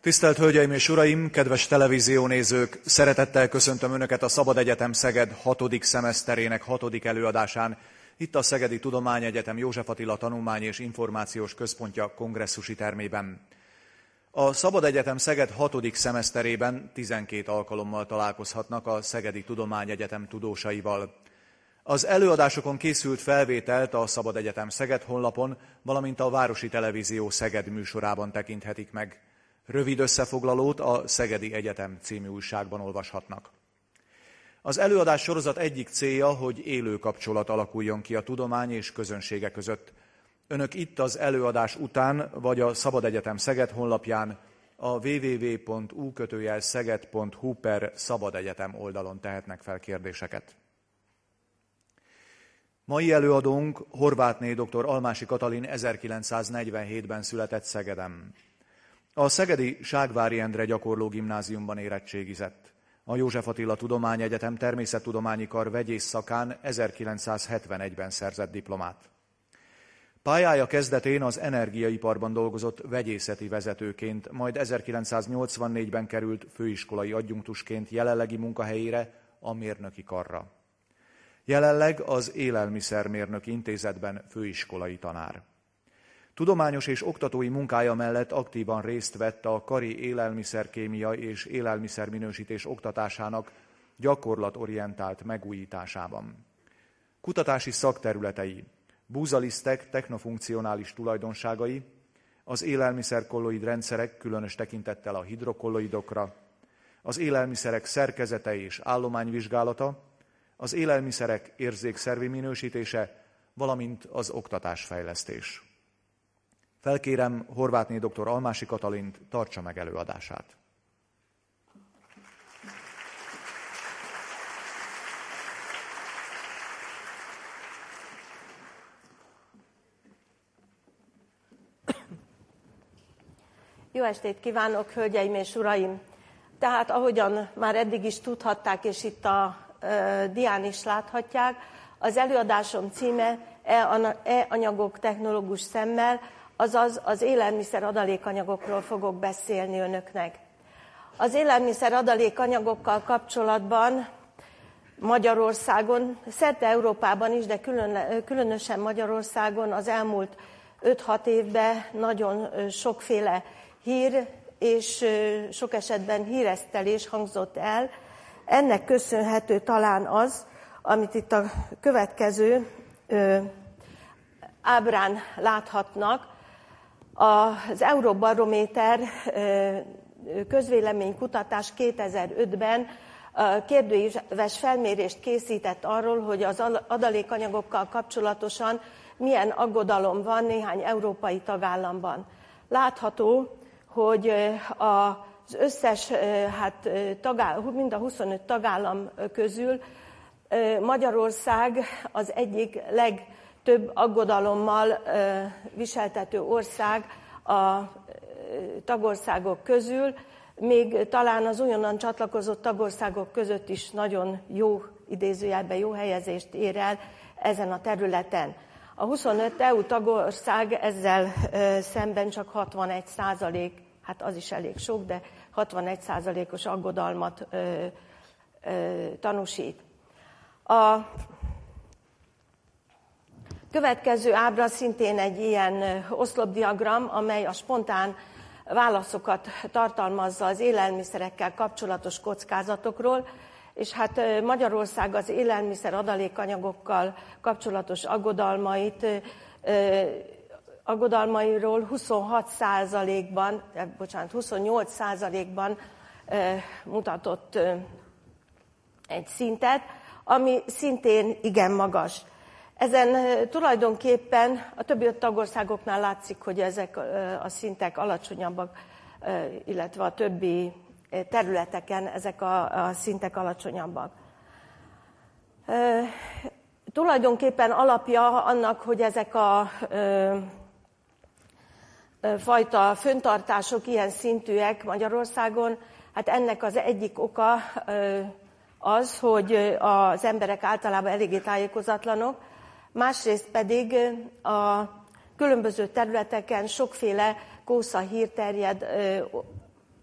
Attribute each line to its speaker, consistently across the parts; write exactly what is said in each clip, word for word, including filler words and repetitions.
Speaker 1: Tisztelt Hölgyeim és Uraim, kedves televíziónézők! Szeretettel köszöntöm Önöket a Szabad Egyetem Szeged hatodik szemeszterének hatodik előadásán, itt a Szegedi Tudományegyetem József Attila Tanulmány- és Információs Központja kongresszusi termében. A Szabad Egyetem Szeged hatodik szemeszterében tizenkét alkalommal találkozhatnak a Szegedi Tudományegyetem tudósaival. Az előadásokon készült felvételt a Szabad Egyetem Szeged honlapon, valamint a Városi Televízió Szeged műsorában tekinthetik meg. Rövid összefoglalót a Szegedi Egyetem című újságban olvashatnak. Az előadás sorozat egyik célja, hogy élő kapcsolat alakuljon ki a tudomány és közönsége között. Önök itt az előadás után, vagy a Szabad Egyetem Szeged honlapján, a www pont u kötőjel szeged pont hu per Szabad Egyetem oldalon tehetnek fel kérdéseket. Mai előadónk Horvátné dr. Almási Katalin ezerkilencszáznegyvenhétben született Szegeden. A szegedi Ságvári Endre Gyakorló Gimnáziumban érettségizett. A József Attila Tudományegyetem Természettudományi Kar vegyész szakán ezerkilencszázhetvenegyben szerzett diplomát. Pályája kezdetén az energiaiparban dolgozott vegyészeti vezetőként, majd ezerkilencszáznyolcvannégyben került főiskolai adjunktusként jelenlegi munkahelyére, a Mérnöki Karra. Jelenleg az Élelmiszermérnöki Intézetben főiskolai tanár. Tudományos és oktatói munkája mellett aktívan részt vett a kari élelmiszerkémia és élelmiszerminősítés oktatásának gyakorlatorientált megújításában. Kutatási szakterületei: búzalisztek technofunkcionális tulajdonságai, az élelmiszerkolloid rendszerek különös tekintettel a hidrokolloidokra, az élelmiszerek szerkezete és állományvizsgálata, az élelmiszerek érzékszervi minősítése, valamint az oktatásfejlesztés. Felkérem Horvátné dr. Almási Katalint, tartsa meg előadását.
Speaker 2: Jó estét kívánok, hölgyeim és uraim! Tehát ahogyan már eddig is tudhatták, és itt a e, dián is láthatják, az előadásom címe E-anyagok technológus szemmel, azaz az élelmiszer adalékanyagokról fogok beszélni önöknek. Az élelmiszer adalékanyagokkal kapcsolatban Magyarországon, szerte Európában is, de külön, különösen Magyarországon az elmúlt öt-hat évben nagyon sokféle hír és sok esetben híresztelés hangzott el. Ennek köszönhető talán az, amit itt a következő ábrán láthatnak. Az Euróbarométer közvéleménykutatás kétezer-ötben kérdőíves felmérést készített arról, hogy az adalékanyagokkal kapcsolatosan milyen aggodalom van néhány európai tagállamban. Látható, hogy az összes, hát tagállam, mind a huszonöt tagállam közül Magyarország az egyik legtöbb aggodalommal viseltető ország a tagországok közül, még talán az újonnan csatlakozott tagországok között is nagyon jó, idézőjelben jó helyezést ér el ezen a területen. A huszonöt é u tagország ezzel szemben csak hatvanegy százalék, hát az is elég sok, de hatvanegy százalékos aggodalmat ö, ö, tanúsít. A következő ábra szintén egy ilyen oszlopdiagram, amely a spontán válaszokat tartalmazza az élelmiszerekkel kapcsolatos kockázatokról, és hát Magyarország az élelmiszer adalékanyagokkal kapcsolatos aggodalmait, aggodalmairól huszonhat százalékban, bocsánat, huszonnyolc százalékban mutatott egy szintet, ami szintén igen magas. Ezen tulajdonképpen a többi öt tagországoknál látszik, hogy ezek a szintek alacsonyabbak, illetve a többi területeken ezek a, a szintek alacsonyabbak. E, tulajdonképpen alapja annak, hogy ezek a e, fajta föntartások ilyen szintűek Magyarországon, hát ennek az egyik oka e, az, hogy az emberek általában eléggé tájékozatlanok, másrészt pedig a különböző területeken sokféle kószahír terjed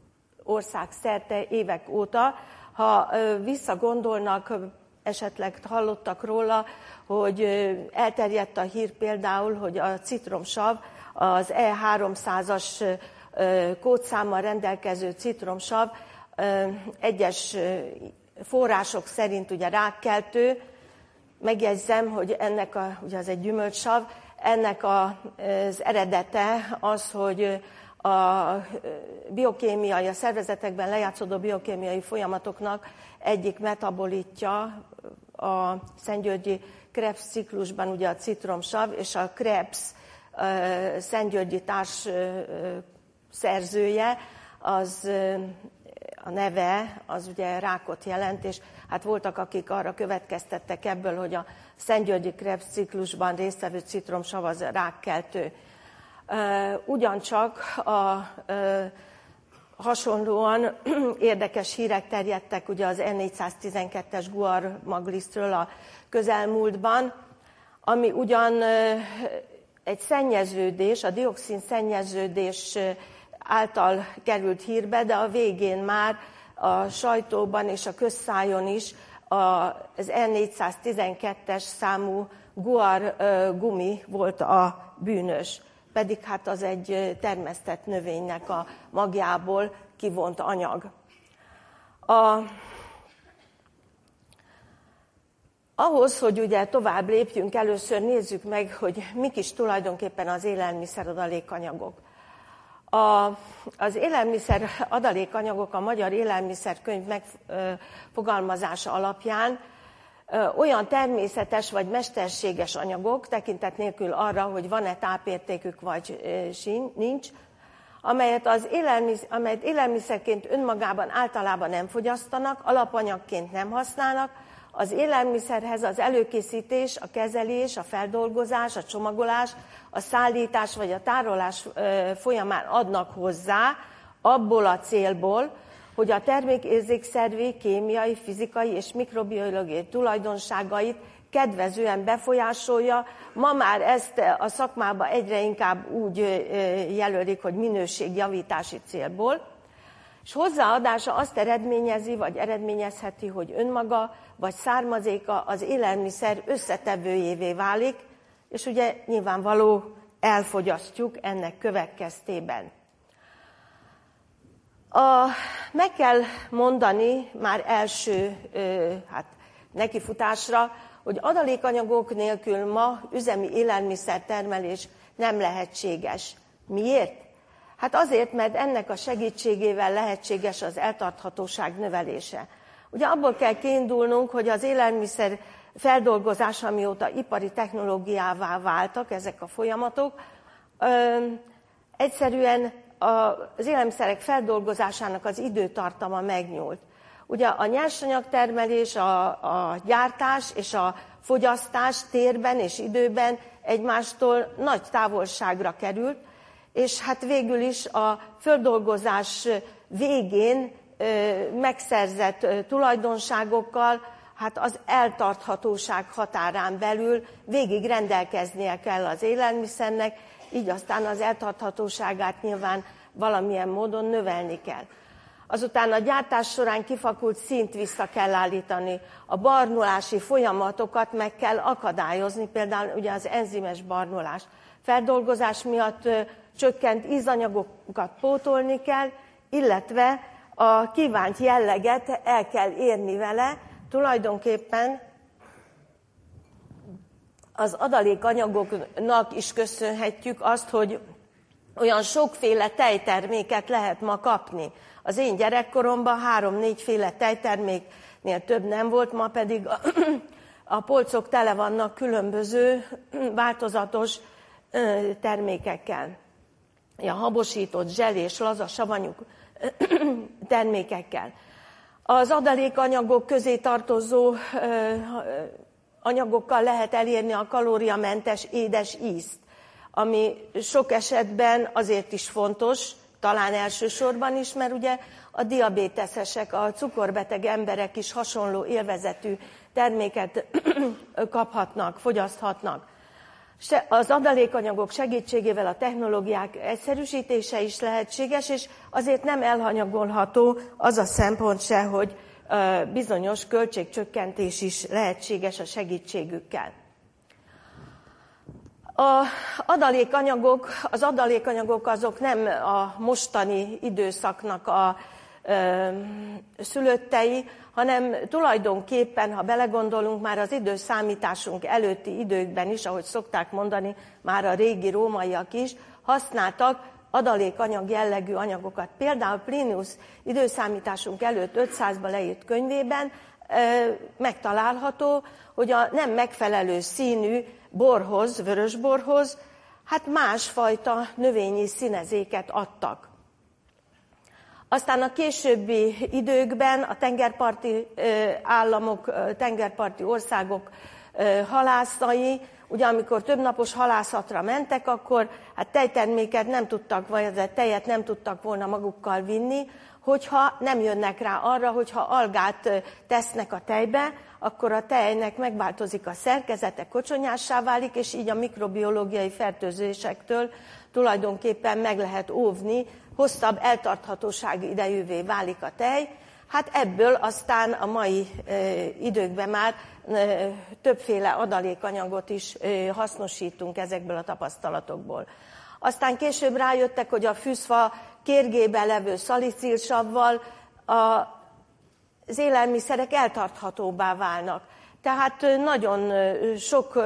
Speaker 2: ország szerte évek óta. Ha visszagondolnak, esetleg hallottak róla, hogy elterjedt a hír például, hogy a citromsav, az E háromszázas kódszámmal rendelkező citromsav egyes források szerint ugye rákkeltő. Megjegyzem, hogy ennek a, ugye az egy gyümölcssav, ennek az eredete az, hogy a biokémiai, a szervezetekben lejátszódó biokémiai folyamatoknak egyik metabolitja a szentgyörgyi Krebs ciklusban ugye a citromsav, és a Krebs szentgyörgyi társ szerzője, az a neve, az ugye rákot jelent, és hát voltak, akik arra következtettek ebből, hogy a szentgyörgyi Krebs ciklusban résztvevő citromsav az rákkeltő. Ugyancsak a hasonlóan érdekes hírek terjedtek ugye az E négyszáztizenkettes guar maglisztről a közelmúltban, ami ugyan egy szennyeződés, a dioxin szennyeződés által került hírbe, de a végén már a sajtóban és a közszájon is az E négyszáztizenkettes számú guar gumi volt a bűnös. Pedig hát az egy termesztett növénynek a magjából kivont anyag. A, ahhoz, hogy ugye tovább lépjünk, először nézzük meg, hogy mik is tulajdonképpen az élelmiszer adalékanyagok. A, az élelmiszer adalékanyagok a Magyar Élelmiszerkönyv megfogalmazása alapján olyan természetes vagy mesterséges anyagok, tekintet nélkül arra, hogy van-e tápértékük vagy nincs, amelyet, az élelmiszer, amelyet élelmiszerként önmagában általában nem fogyasztanak, alapanyagként nem használnak, az élelmiszerhez az előkészítés, a kezelés, a feldolgozás, a csomagolás, a szállítás vagy a tárolás folyamán adnak hozzá abból a célból, hogy a termék érzékszervi, kémiai, fizikai és mikrobiológiai tulajdonságait kedvezően befolyásolja. Ma már ezt a szakmában egyre inkább úgy jelölik, hogy minőségjavítási célból, és hozzáadása azt eredményezi, vagy eredményezheti, hogy önmaga vagy származéka az élelmiszer összetevőjévé válik, és ugye nyilvánvaló elfogyasztjuk ennek következtében. A, meg kell mondani már első hát, nekifutásra, hogy adalékanyagok nélkül ma üzemi élelmiszertermelés nem lehetséges. Miért? Hát azért, mert ennek a segítségével lehetséges az eltarthatóság növelése. Ugye abból kell kiindulnunk, hogy az élelmiszer feldolgozás, amióta ipari technológiává váltak ezek a folyamatok, ö, egyszerűen az élelmiszerek feldolgozásának az időtartama megnyúlt. Ugye a nyersanyagtermelés, a, a gyártás és a fogyasztás térben és időben egymástól nagy távolságra került, és hát végül is a földolgozás végén megszerzett tulajdonságokkal, hát az eltarthatóság határán belül végig rendelkeznie kell az élelmiszernek, így aztán az eltarthatóságát nyilván valamilyen módon növelni kell. Azután a gyártás során kifakult színt vissza kell állítani, a barnulási folyamatokat meg kell akadályozni, például ugye az enzimes barnulás. Feldolgozás miatt ö, csökkent ízanyagokat pótolni kell, illetve a kívánt jelleget el kell érni vele, tulajdonképpen az adalékanyagoknak is köszönhetjük azt, hogy olyan sokféle tejterméket lehet ma kapni. Az én gyerekkoromban három-négyféle tejterméknél több nem volt, ma pedig a, a polcok tele vannak különböző változatos termékekkel. A habosított, zselés, laza, savanyú termékekkel. Az adalékanyagok közé tartozó anyagokkal lehet elérni a kalóriamentes édes ízt, ami sok esetben azért is fontos, talán elsősorban is, mert ugye a diabéteszesek, a cukorbeteg emberek is hasonló élvezetű terméket kaphatnak, fogyaszthatnak. Az adalékanyagok segítségével a technológiák egyszerűsítése is lehetséges, és azért nem elhanyagolható az a szempont se, hogy bizonyos költségcsökkentés is lehetséges a segítségükkel. A adalékanyagok, az adalékanyagok azok nem a mostani időszaknak a ö, szülöttei, hanem tulajdonképpen, ha belegondolunk, már az időszámításunk előtti időkben is, ahogy szokták mondani, már a régi rómaiak is használtak adalékanyag jellegű anyagokat. Például Plinius időszámításunk előtt ötszázban leírt könyvében ö, megtalálható, hogy a nem megfelelő színű borhoz, vörösborhoz, hát másfajta növényi színezéket adtak. Aztán a későbbi időkben a tengerparti államok, tengerparti országok halászai, ugye amikor többnapos halászatra mentek, akkor hát tejterméket nem tudtak, vagy tejet nem tudtak volna magukkal vinni, hogyha nem jönnek rá arra, hogyha algát tesznek a tejbe, akkor a tejnek megváltozik a szerkezete, kocsonyássá válik, és így a mikrobiológiai fertőzésektől tulajdonképpen meg lehet óvni, hosszabb eltarthatósági idejűvé válik a tej. Hát ebből aztán a mai e, időkben már e, többféle adalékanyagot is e, hasznosítunk ezekből a tapasztalatokból. Aztán később rájöttek, hogy a fűszfa kérgében levő szalicilsavval a az élelmiszerek eltarthatóbbá válnak. Tehát nagyon sok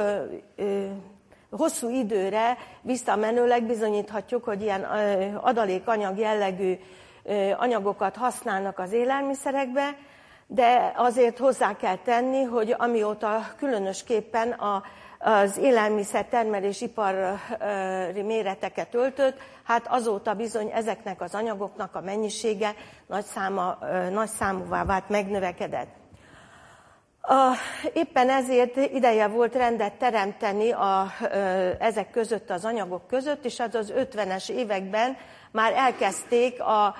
Speaker 2: hosszú időre visszamenőleg bizonyíthatjuk, hogy ilyen adalékanyag jellegű anyagokat használnak az élelmiszerekbe, de azért hozzá kell tenni, hogy amióta különösképpen a az élelmiszertermelés ipari méreteket öltött, hát azóta bizony ezeknek az anyagoknak a mennyisége nagy, száma, nagy számúvá vált, megnövekedett. A, éppen ezért ideje volt rendet teremteni a, ezek között az anyagok között, és az az ötvenes években már elkezdték a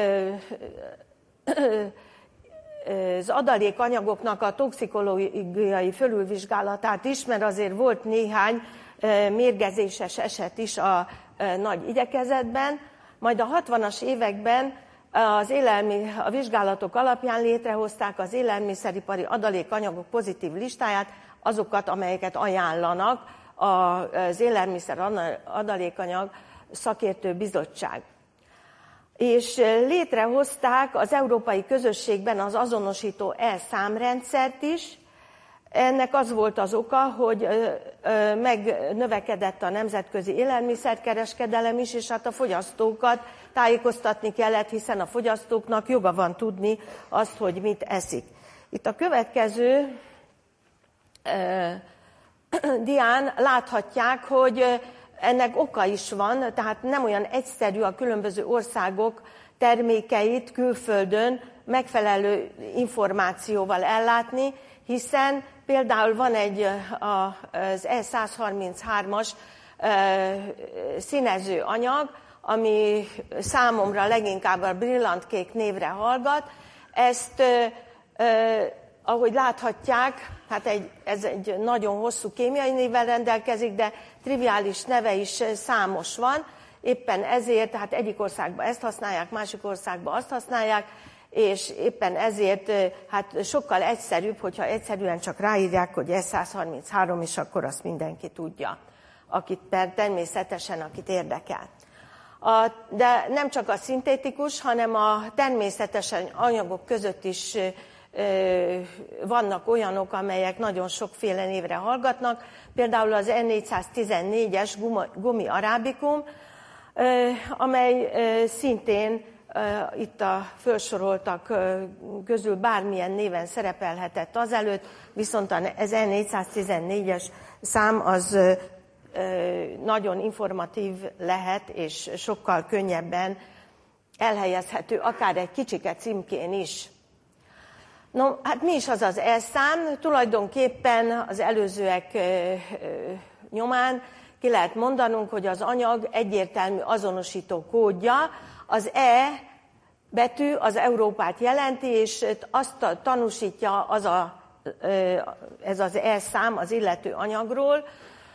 Speaker 2: az adalékanyagoknak a toxikológiai fölülvizsgálatát is, mert azért volt néhány mérgezéses eset is a nagy igyekezetben. Majd a hatvanas években az élelmi, a vizsgálatok alapján létrehozták az élelmiszeripari adalékanyagok pozitív listáját, azokat, amelyeket ajánlanak az élelmiszer adalékanyag szakértő bizottság. És létrehozták az európai közösségben az azonosító e-számrendszert is. Ennek az volt az oka, hogy megnövekedett a nemzetközi élelmiszerkereskedelem is, és hát a fogyasztókat tájékoztatni kellett, hiszen a fogyasztóknak joga van tudni azt, hogy mit eszik. Itt a következő dián láthatják, hogy ennek oka is van, tehát nem olyan egyszerű a különböző országok termékeit külföldön megfelelő információval ellátni, hiszen például van egy az E száz harminchárom-as színező anyag, ami számomra leginkább a brillantkék névre hallgat. Ezt, ahogy láthatják, hát egy, ez egy nagyon hosszú kémiai névvel rendelkezik, de triviális neve is számos van. Éppen ezért, tehát egyik országban ezt használják, másik országban azt használják, és éppen ezért hát sokkal egyszerűbb, hogyha egyszerűen csak ráírják, hogy E száz harminchárom, és akkor azt mindenki tudja, akit természetesen, akit érdekel. A, de nem csak a szintetikus, hanem a természetes anyagok között is ö, vannak olyanok, amelyek nagyon sokféle névre hallgatnak. Például az E négyszáztizennégyes gumi arábikum, ö, amely ö, szintén ö, itt a felsoroltak ö, közül bármilyen néven szerepelhetett azelőtt, viszont az E négyszáztizennégyes szám az nagyon informatív lehet, és sokkal könnyebben elhelyezhető, akár egy kicsike címkén is. No, hát mi is az az E-szám? Tulajdonképpen az előzőek nyomán ki lehet mondanunk, hogy az anyag egyértelmű azonosító kódja, az E betű az Európát jelenti, és azt tanúsítja az a, ez az E-szám az illető anyagról,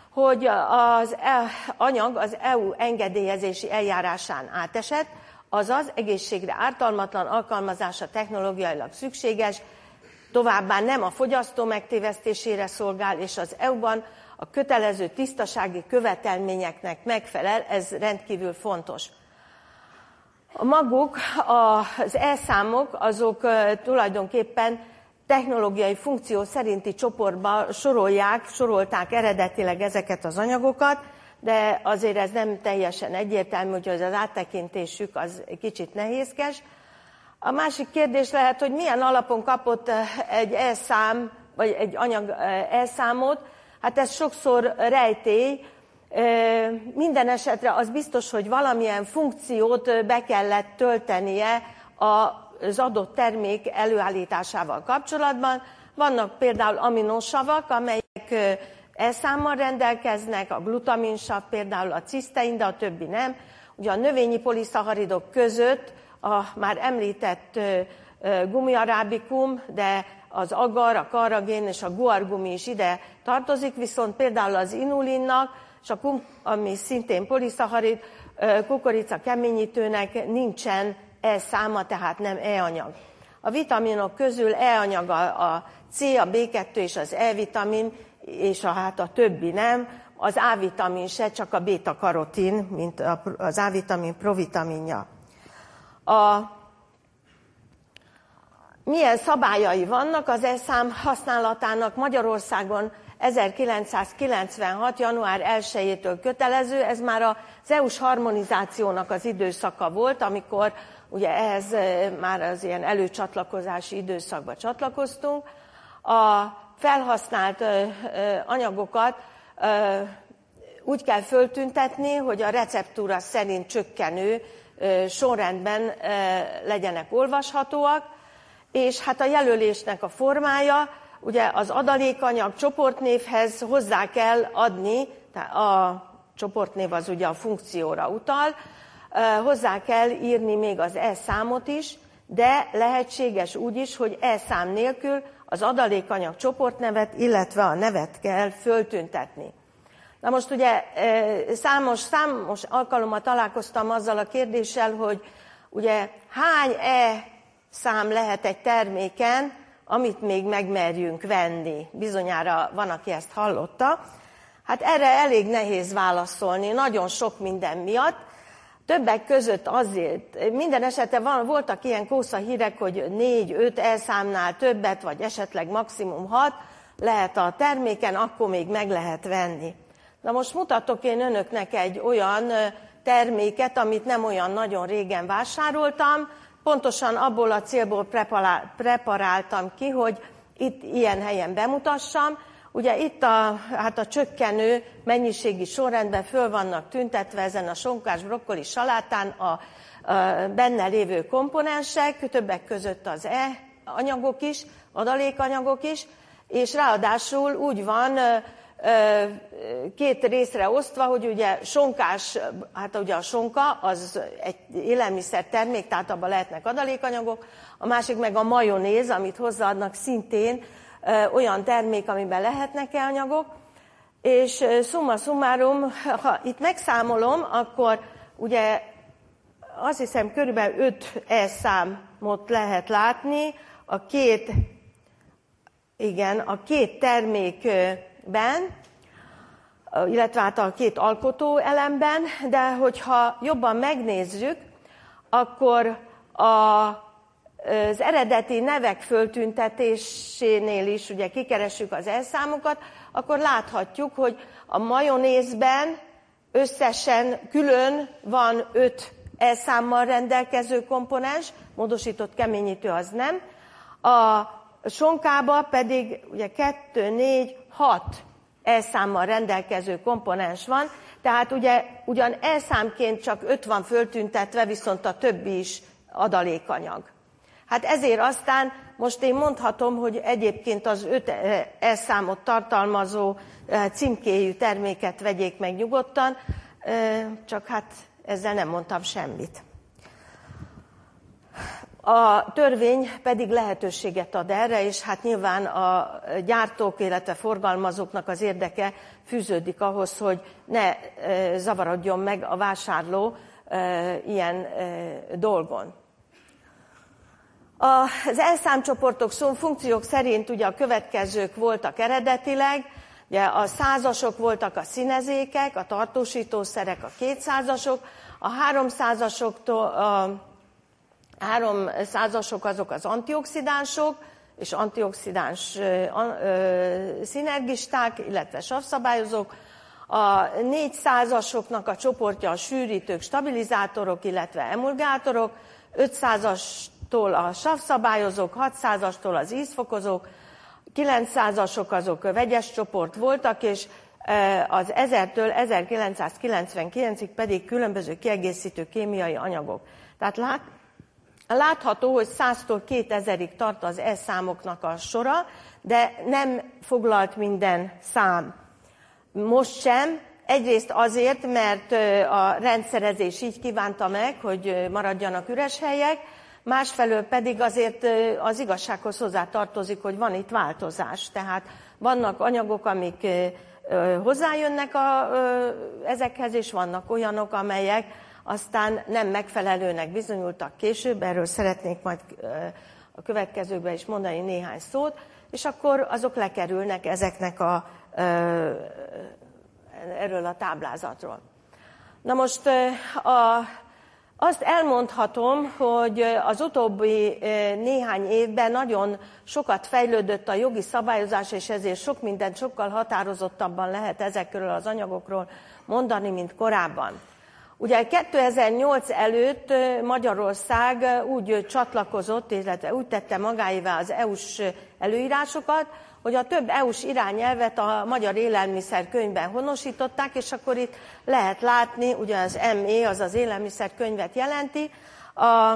Speaker 2: hogy az anyag az é u engedélyezési eljárásán átesett, azaz egészségre ártalmatlan alkalmazása technológiailag szükséges, továbbá nem a fogyasztó megtévesztésére szolgál, és az é u-ban a kötelező tisztasági követelményeknek megfelel, ez rendkívül fontos. A maguk, az e-számok, azok tulajdonképpen technológiai funkció szerinti csoportba sorolják, sorolták eredetileg ezeket az anyagokat, de azért ez nem teljesen egyértelmű, hogy az áttekintésük az kicsit nehézkes. A másik kérdés lehet, hogy milyen alapon kapott egy e-szám, vagy egy anyag e-számot. Hát ez sokszor rejtély. Minden esetre az biztos, hogy valamilyen funkciót be kellett töltenie az adott termék előállításával kapcsolatban. Vannak például aminosavak, amelyek e-számmal rendelkeznek, a glutaminsav például, a cisztein, de a többi nem. Ugye a növényi poliszacharidok között a már említett gumiarábikum, de az agar, a karragén és a guargumi is ide tartozik, viszont például az inulinnak, és a kum, ami szintén poliszacharid, kukorica keményítőnek nincsen E-száma, tehát nem E-anyag. A vitaminok közül E-anyag a C, a bé kettő és az E-vitamin, és a, hát a többi nem. Az A-vitamin se, csak a béta-karotin, mint az A-vitamin provitaminja. A Milyen szabályai vannak az e-szám használatának? Magyarországon ezerkilencszázkilencvenhat. január elsejétől kötelező, ez már az é u-s harmonizációnak az időszaka volt, amikor ugye ehhez már az ilyen előcsatlakozási időszakba csatlakoztunk. A felhasznált anyagokat úgy kell föltüntetni, hogy a receptúra szerint csökkenő sorrendben legyenek olvashatóak, és hát a jelölésnek a formája, ugye az adalékanyag csoportnévhez hozzá kell adni, a csoportnév az ugye a funkcióra utal, hozzá kell írni még az e-számot is, de lehetséges úgy is, hogy e-szám nélkül az adalékanyag csoportnevet, illetve a nevet kell föltüntetni. Na most ugye számos, számos alkalommal találkoztam azzal a kérdéssel, hogy ugye hány e-szám lehet egy terméken, amit még megmerjünk venni. Bizonyára van, aki ezt hallotta. Hát erre elég nehéz válaszolni, nagyon sok minden miatt. Többek között azért, minden esetre van, voltak ilyen kósza hírek, hogy négy-öt e-számnál többet, vagy esetleg maximum hat lehet a terméken, akkor még meg lehet venni. Na most mutatok én önöknek egy olyan terméket, amit nem olyan nagyon régen vásároltam, pontosan abból a célból preparáltam ki, hogy itt ilyen helyen bemutassam. Ugye itt a, hát a csökkenő mennyiségi sorrendben föl vannak tüntetve ezen a sonkás brokkoli salátán a, a benne lévő komponensek, többek között az E-anyagok is, adalékanyagok is, és ráadásul úgy van két részre osztva, hogy ugye sonkás, hát ugye a sonka az egy élelmiszer termék, tehát abban lehetnek adalékanyagok, a másik meg a majonéz, amit hozzáadnak, szintén olyan termék, amiben lehetnek anyagok, és summa summarum, ha itt megszámolom, akkor ugye azt hiszem körülbelül öt e-számot lehet látni a két, igen, a két termékben, illetve hát a két alkotó elemben, de hogyha jobban megnézzük, akkor a az eredeti nevek föltüntetésénél is, ugye kikeressük az e-számokat, akkor láthatjuk, hogy a majonézben összesen külön van öt e-számmal rendelkező komponens, módosított keményítő az nem. A sonkába pedig ugye kettő, négy, hat e-számmal rendelkező komponens van, tehát ugye ugyan e-számként csak öt van föltüntetve, viszont a többi is adalékanyag. Hát ezért aztán most én mondhatom, hogy egyébként az öt e-számot tartalmazó címkéjű terméket vegyék meg nyugodtan, csak hát ezzel nem mondtam semmit. A törvény pedig lehetőséget ad erre, és hát nyilván a gyártók, illetve forgalmazóknak az érdeke fűződik ahhoz, hogy ne zavarodjon meg a vásárló ilyen dolgon. Az elszámcsoportok funkciók szerint ugye a következők voltak eredetileg, ugye a százasok voltak a színezékek, a tartósítószerek a kétszázasok, a háromszázasoktól a háromszázasok azok az antioxidánsok és antioxidáns szinergisták, illetve savszabályozók. A négyszázasoknak a csoportja a sűrítők, stabilizátorok, illetve emulgátorok, ötszázastól a savszabályozók, hatszázastól az ízfokozók, kilencszázasok azok vegyes csoport voltak, és az ezertől ezerkilencszázkilencvenkilencig pedig különböző kiegészítő kémiai anyagok. Tehát lát, látható, hogy száztól kétezerig tart az E-számoknak a sora, de nem foglalt minden szám. Most sem, egyrészt azért, mert a rendszerezés így kívánta meg, hogy maradjanak üres helyek, másfelől pedig azért az igazsághoz hozzá tartozik, hogy van itt változás. Tehát vannak anyagok, amik hozzájönnek a, ezekhez, és vannak olyanok, amelyek aztán nem megfelelőnek bizonyultak később, erről szeretnék majd a következőkben is mondani néhány szót, és akkor azok lekerülnek ezeknek a, erről a táblázatról. Na most a, azt elmondhatom, hogy az utóbbi néhány évben nagyon sokat fejlődött a jogi szabályozás, és ezért sok mindent sokkal határozottabban lehet ezekről az anyagokról mondani, mint korábban. Ugye kétezer-nyolc előtt Magyarország úgy csatlakozott, illetve úgy tette magáévá az é u-s előírásokat, hogy a több é u-s irányelvet a Magyar Élelmiszerkönyvben honosították, és akkor itt lehet látni, ugye az em é, az az élelmiszerkönyvet jelenti, a,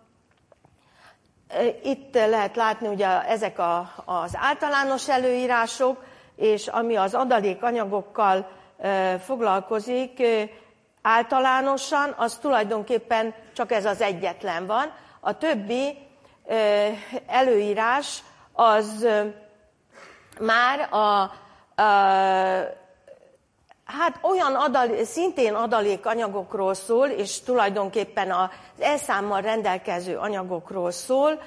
Speaker 2: itt lehet látni ugye ezek a, az általános előírások, és ami az adalékanyagokkal e, foglalkozik, általánosan, az tulajdonképpen csak ez az egyetlen van. A többi előírás az már a, a, hát olyan adal, szintén adalékanyagokról szól, és tulajdonképpen az E-számmal rendelkező anyagokról szól.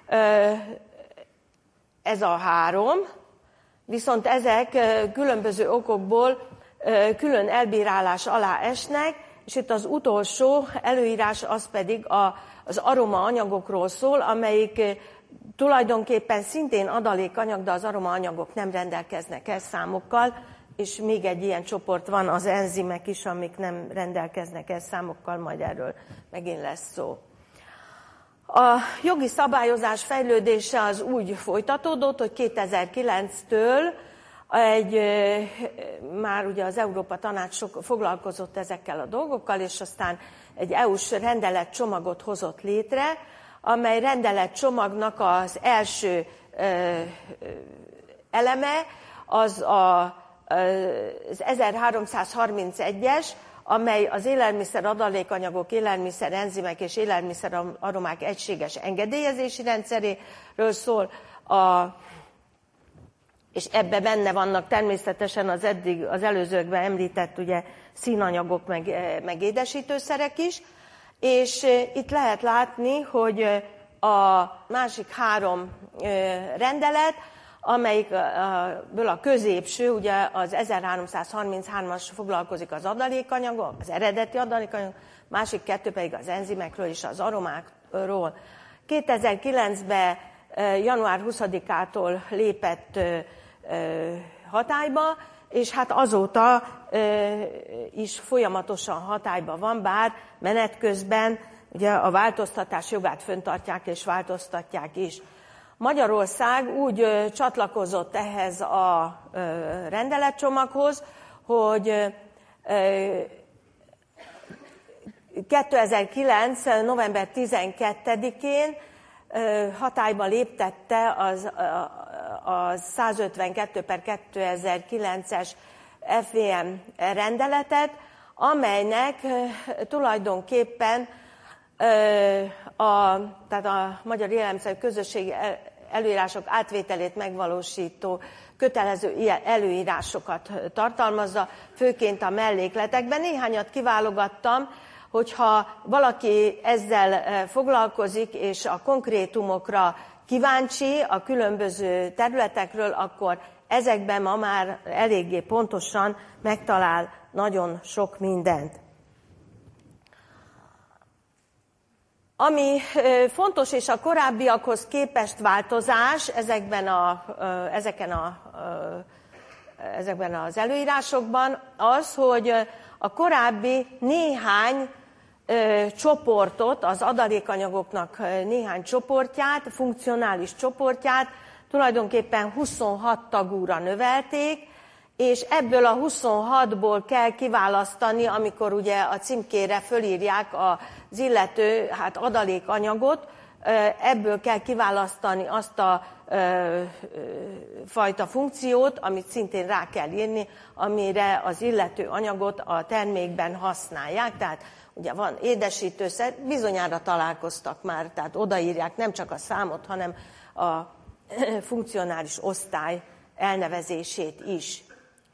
Speaker 2: Ez a három, viszont ezek különböző okokból külön elbírálás alá esnek, és itt az utolsó előírás az pedig a, az aromaanyagokról szól, amelyik tulajdonképpen szintén adalékanyag, de az aromaanyagok nem rendelkeznek E-számokkal, és még egy ilyen csoport van, az enzimek is, amik nem rendelkeznek E-számokkal, majd erről megint lesz szó. A jogi szabályozás fejlődése az úgy folytatódott, hogy kétezer-kilenctől egy, már ugye az Európa Tanács sok foglalkozott ezekkel a dolgokkal, és aztán egy é u-s rendeletcsomagot hozott létre, amely rendeletcsomagnak az első eleme az a, az ezerháromszázharmincegyes, amely az élelmiszer adalékanyagok, élelmiszer enzimek és élelmiszer aromák egységes engedélyezési rendszeréről szól, a és ebbe benne vannak természetesen az eddig, az előzőkben említett ugye, színanyagok, meg, meg édesítőszerek is, és itt lehet látni, hogy a másik három rendelet, amelyikből a középső, ugye az ezerháromszázharminchárom-as foglalkozik az adalékanyagok, az eredeti adalékanyagok, másik kettő pedig az enzimekről és az aromákról. kétezer-kilencben január huszadikától lépett hatályba, és hát azóta is folyamatosan hatályban van, bár menet közben ugye a változtatás jogát fenntartják és változtatják is. Magyarország úgy csatlakozott ehhez a rendeletcsomaghoz, hogy kétezer-kilenc. november tizenkettedikén hatályba léptette az, a százötvenkettő per kétezer-kilences ef vé em rendeletet, amelynek tulajdonképpen a, tehát a Magyar Élelmiszer Közösségi Előírások átvételét megvalósító kötelező előírásokat tartalmazza, főként a mellékletekben. Néhányat kiválogattam, hogyha valaki ezzel foglalkozik, és a konkrétumokra kíváncsi a különböző területekről, akkor ezekben ma már eléggé pontosan megtalál nagyon sok mindent. Ami fontos, és a korábbiakhoz képest változás ezekben, a, ezeken a, ezekben az előírásokban, az, hogy a korábbi néhány csoportot, az adalékanyagoknak néhány csoportját, funkcionális csoportját tulajdonképpen huszonhat tagúra növelték, és ebből a huszonhatból kell kiválasztani, amikor ugye a címkére fölírják az illető hát adalékanyagot, ebből kell kiválasztani azt a ö, fajta funkciót, amit szintén rá kell írni, amire az illető anyagot a termékben használják. Tehát ugye van édesítőszer, bizonyára találkoztak már, tehát odaírják nem csak a számot, hanem a funkcionális osztály elnevezését is.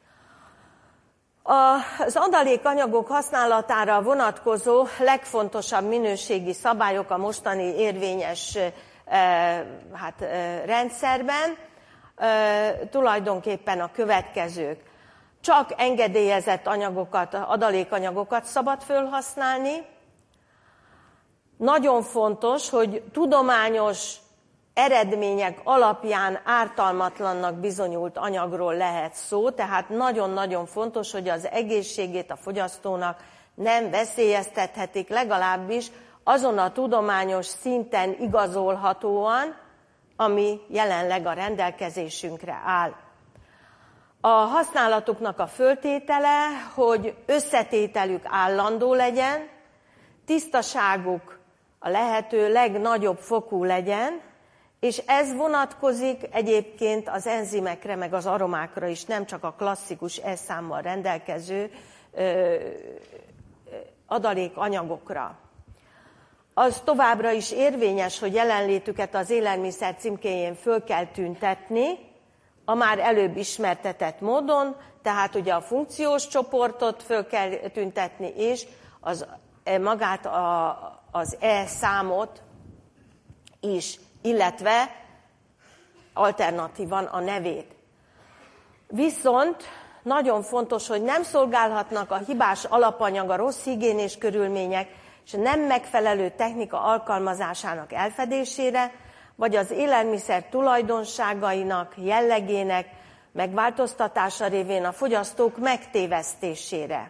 Speaker 2: Az adalékanyagok használatára vonatkozó legfontosabb minőségi szabályok a mostani érvényes hát, rendszerben tulajdonképpen a következők. Csak engedélyezett anyagokat, adalékanyagokat szabad felhasználni. Nagyon fontos, hogy tudományos eredmények alapján ártalmatlannak bizonyult anyagról lehet szó, tehát nagyon-nagyon fontos, hogy az egészségét a fogyasztónak nem veszélyeztethetik, legalábbis azon a tudományos szinten igazolhatóan, ami jelenleg a rendelkezésünkre áll. A használatuknak a föltétele, hogy összetételük állandó legyen, tisztaságuk a lehető legnagyobb fokú legyen, és ez vonatkozik egyébként az enzimekre, meg az aromákra is, nem csak a klasszikus E-számmal rendelkező ö, adalékanyagokra. Az továbbra is érvényes, hogy jelenlétüket az élelmiszer címkéjén föl kell tüntetni, a már előbb ismertetett módon, tehát ugye a funkciós csoportot föl kell tüntetni, és az, magát a, az E-számot is, illetve alternatívan a nevét. Viszont nagyon fontos, hogy nem szolgálhatnak a hibás alapanyag, a rossz higiénés körülmények és a nem megfelelő technika alkalmazásának elfedésére, vagy az élelmiszer tulajdonságainak, jellegének megváltoztatása révén a fogyasztók megtévesztésére.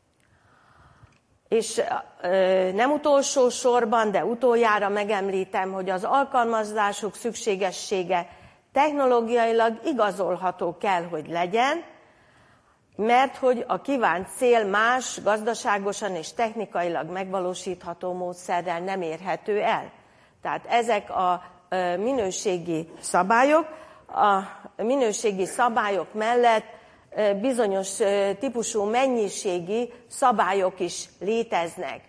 Speaker 2: És nem utolsó sorban, de utoljára megemlítem, hogy az alkalmazásuk szükségessége technológiailag igazolható kell, hogy legyen, mert hogy a kívánt cél más, gazdaságosan és technikailag megvalósítható módszerrel nem érhető el. Tehát ezek a minőségi szabályok, a minőségi szabályok mellett bizonyos típusú mennyiségi szabályok is léteznek.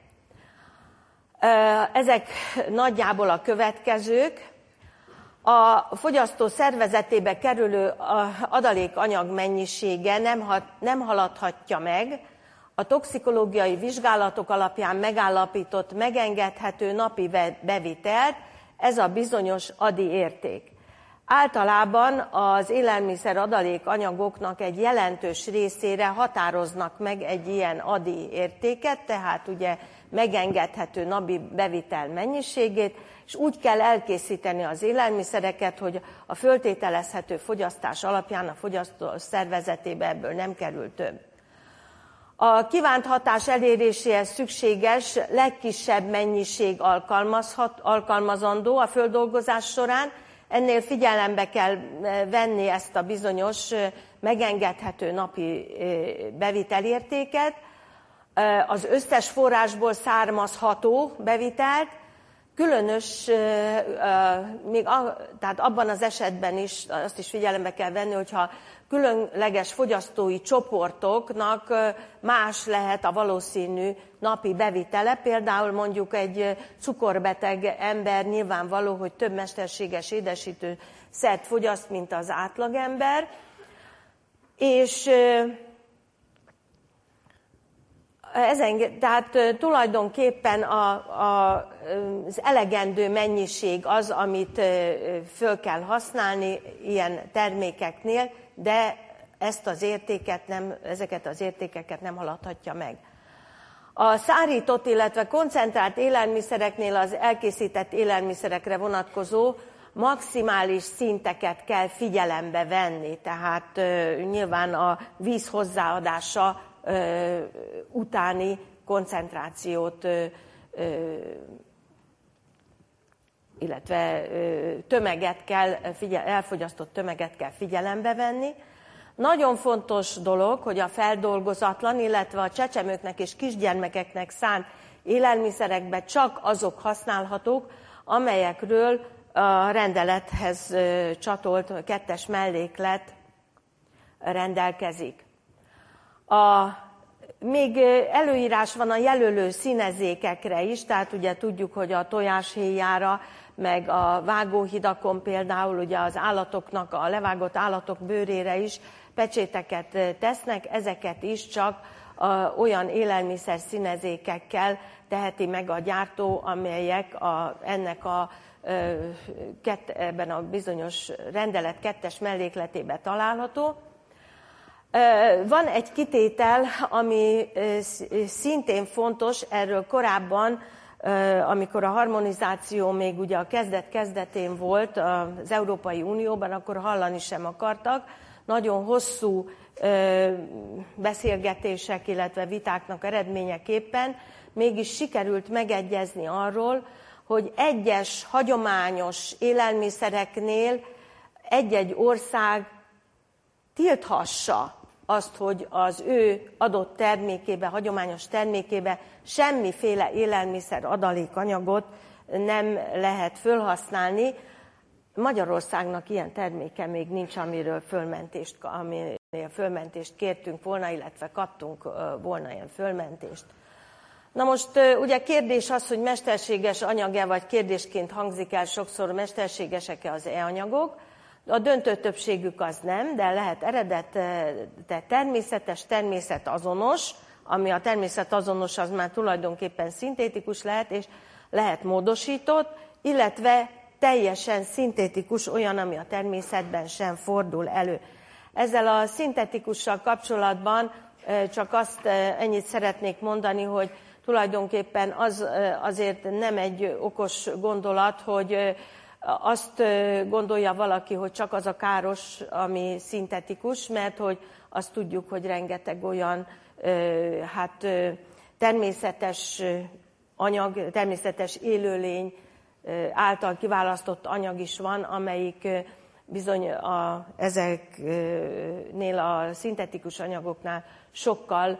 Speaker 2: Ezek nagyjából a következők. A fogyasztó szervezetébe kerülő adalékanyag mennyisége nem, nem haladhatja meg a toxikológiai vizsgálatok alapján megállapított, megengedhető napi bevitelt, ez a bizonyos adi érték. Általában az élelmiszer adalékanyagoknak egy jelentős részére határoznak meg egy ilyen adi értéket, tehát ugye megengedhető napi bevitel mennyiségét, és úgy kell elkészíteni az élelmiszereket, hogy a föltételezhető fogyasztás alapján a fogyasztó szervezetébe ebből nem kerül több. A kívánt hatás eléréséhez szükséges legkisebb mennyiség alkalmazhat, alkalmazandó a földolgozás során, ennél figyelembe kell venni ezt a bizonyos megengedhető napi bevitelértéket, az összes forrásból származható bevitelt, különös, még a, tehát abban az esetben is azt is figyelembe kell venni, hogyha különleges fogyasztói csoportoknak más lehet a valószínű napi bevitele. Például mondjuk egy cukorbeteg ember nyilvánvaló, hogy több mesterséges édesítőszert fogyaszt, mint az átlagember, és ezen, tehát tulajdonképpen a, a, az elegendő mennyiség az, amit föl kell használni ilyen termékeknél, de ezt az értéket nem, ezeket az értékeket nem haladhatja meg. A szárított, illetve koncentrált élelmiszereknél az elkészített élelmiszerekre vonatkozó maximális szinteket kell figyelembe venni, tehát nyilván a víz hozzáadása utáni koncentrációt, illetve tömeget kell, elfogyasztott tömeget kell figyelembe venni. Nagyon fontos dolog, hogy a feldolgozatlan, illetve a csecsemőknek és kisgyermekeknek szánt élelmiszerekben csak azok használhatók, amelyekről a rendelethez csatolt kettes melléklet rendelkezik. A, még előírás van a jelölő színezékekre is, tehát ugye tudjuk, hogy a tojáshéjára, meg a vágóhidakon például ugye az állatoknak, a levágott állatok bőrére is pecséteket tesznek, ezeket is csak olyan élelmiszer színezékekkel teheti meg a gyártó, amelyek a, ennek a, ebben a bizonyos rendelet kettes mellékletében található. Van egy kitétel, ami szintén fontos, erről korábban, amikor a harmonizáció még ugye a kezdet-kezdetén volt az Európai Unióban, akkor hallani sem akartak. Nagyon hosszú beszélgetések, illetve vitáknak eredményeképpen mégis sikerült megegyezni arról, hogy egyes hagyományos élelmiszereknél egy-egy ország tilthassa azt, hogy az ő adott termékébe, hagyományos termékébe semmiféle élelmiszer adalékanyagot nem lehet fölhasználni. Magyarországnak ilyen terméke még nincs, amiről fölmentést, amiről fölmentést kértünk volna, illetve kaptunk volna ilyen fölmentést. Na most ugye kérdés az, hogy mesterséges anyag-e, vagy kérdésként hangzik el sokszor, mesterségesek-e az e-anyagok. A döntő többségük az nem, de lehet eredete természetes, természetazonos, ami a természetazonos az már tulajdonképpen szintétikus lehet, és lehet módosított, illetve teljesen szintétikus, olyan, ami a természetben sem fordul elő. Ezzel a szintetikussal kapcsolatban csak azt ennyit szeretnék mondani, hogy tulajdonképpen az azért nem egy okos gondolat, hogy azt gondolja valaki, hogy csak az a káros, ami szintetikus, mert hogy azt tudjuk, hogy rengeteg olyan hát, természetes anyag, természetes élőlény által kiválasztott anyag is van, amelyik bizony a, ezeknél a szintetikus anyagoknál sokkal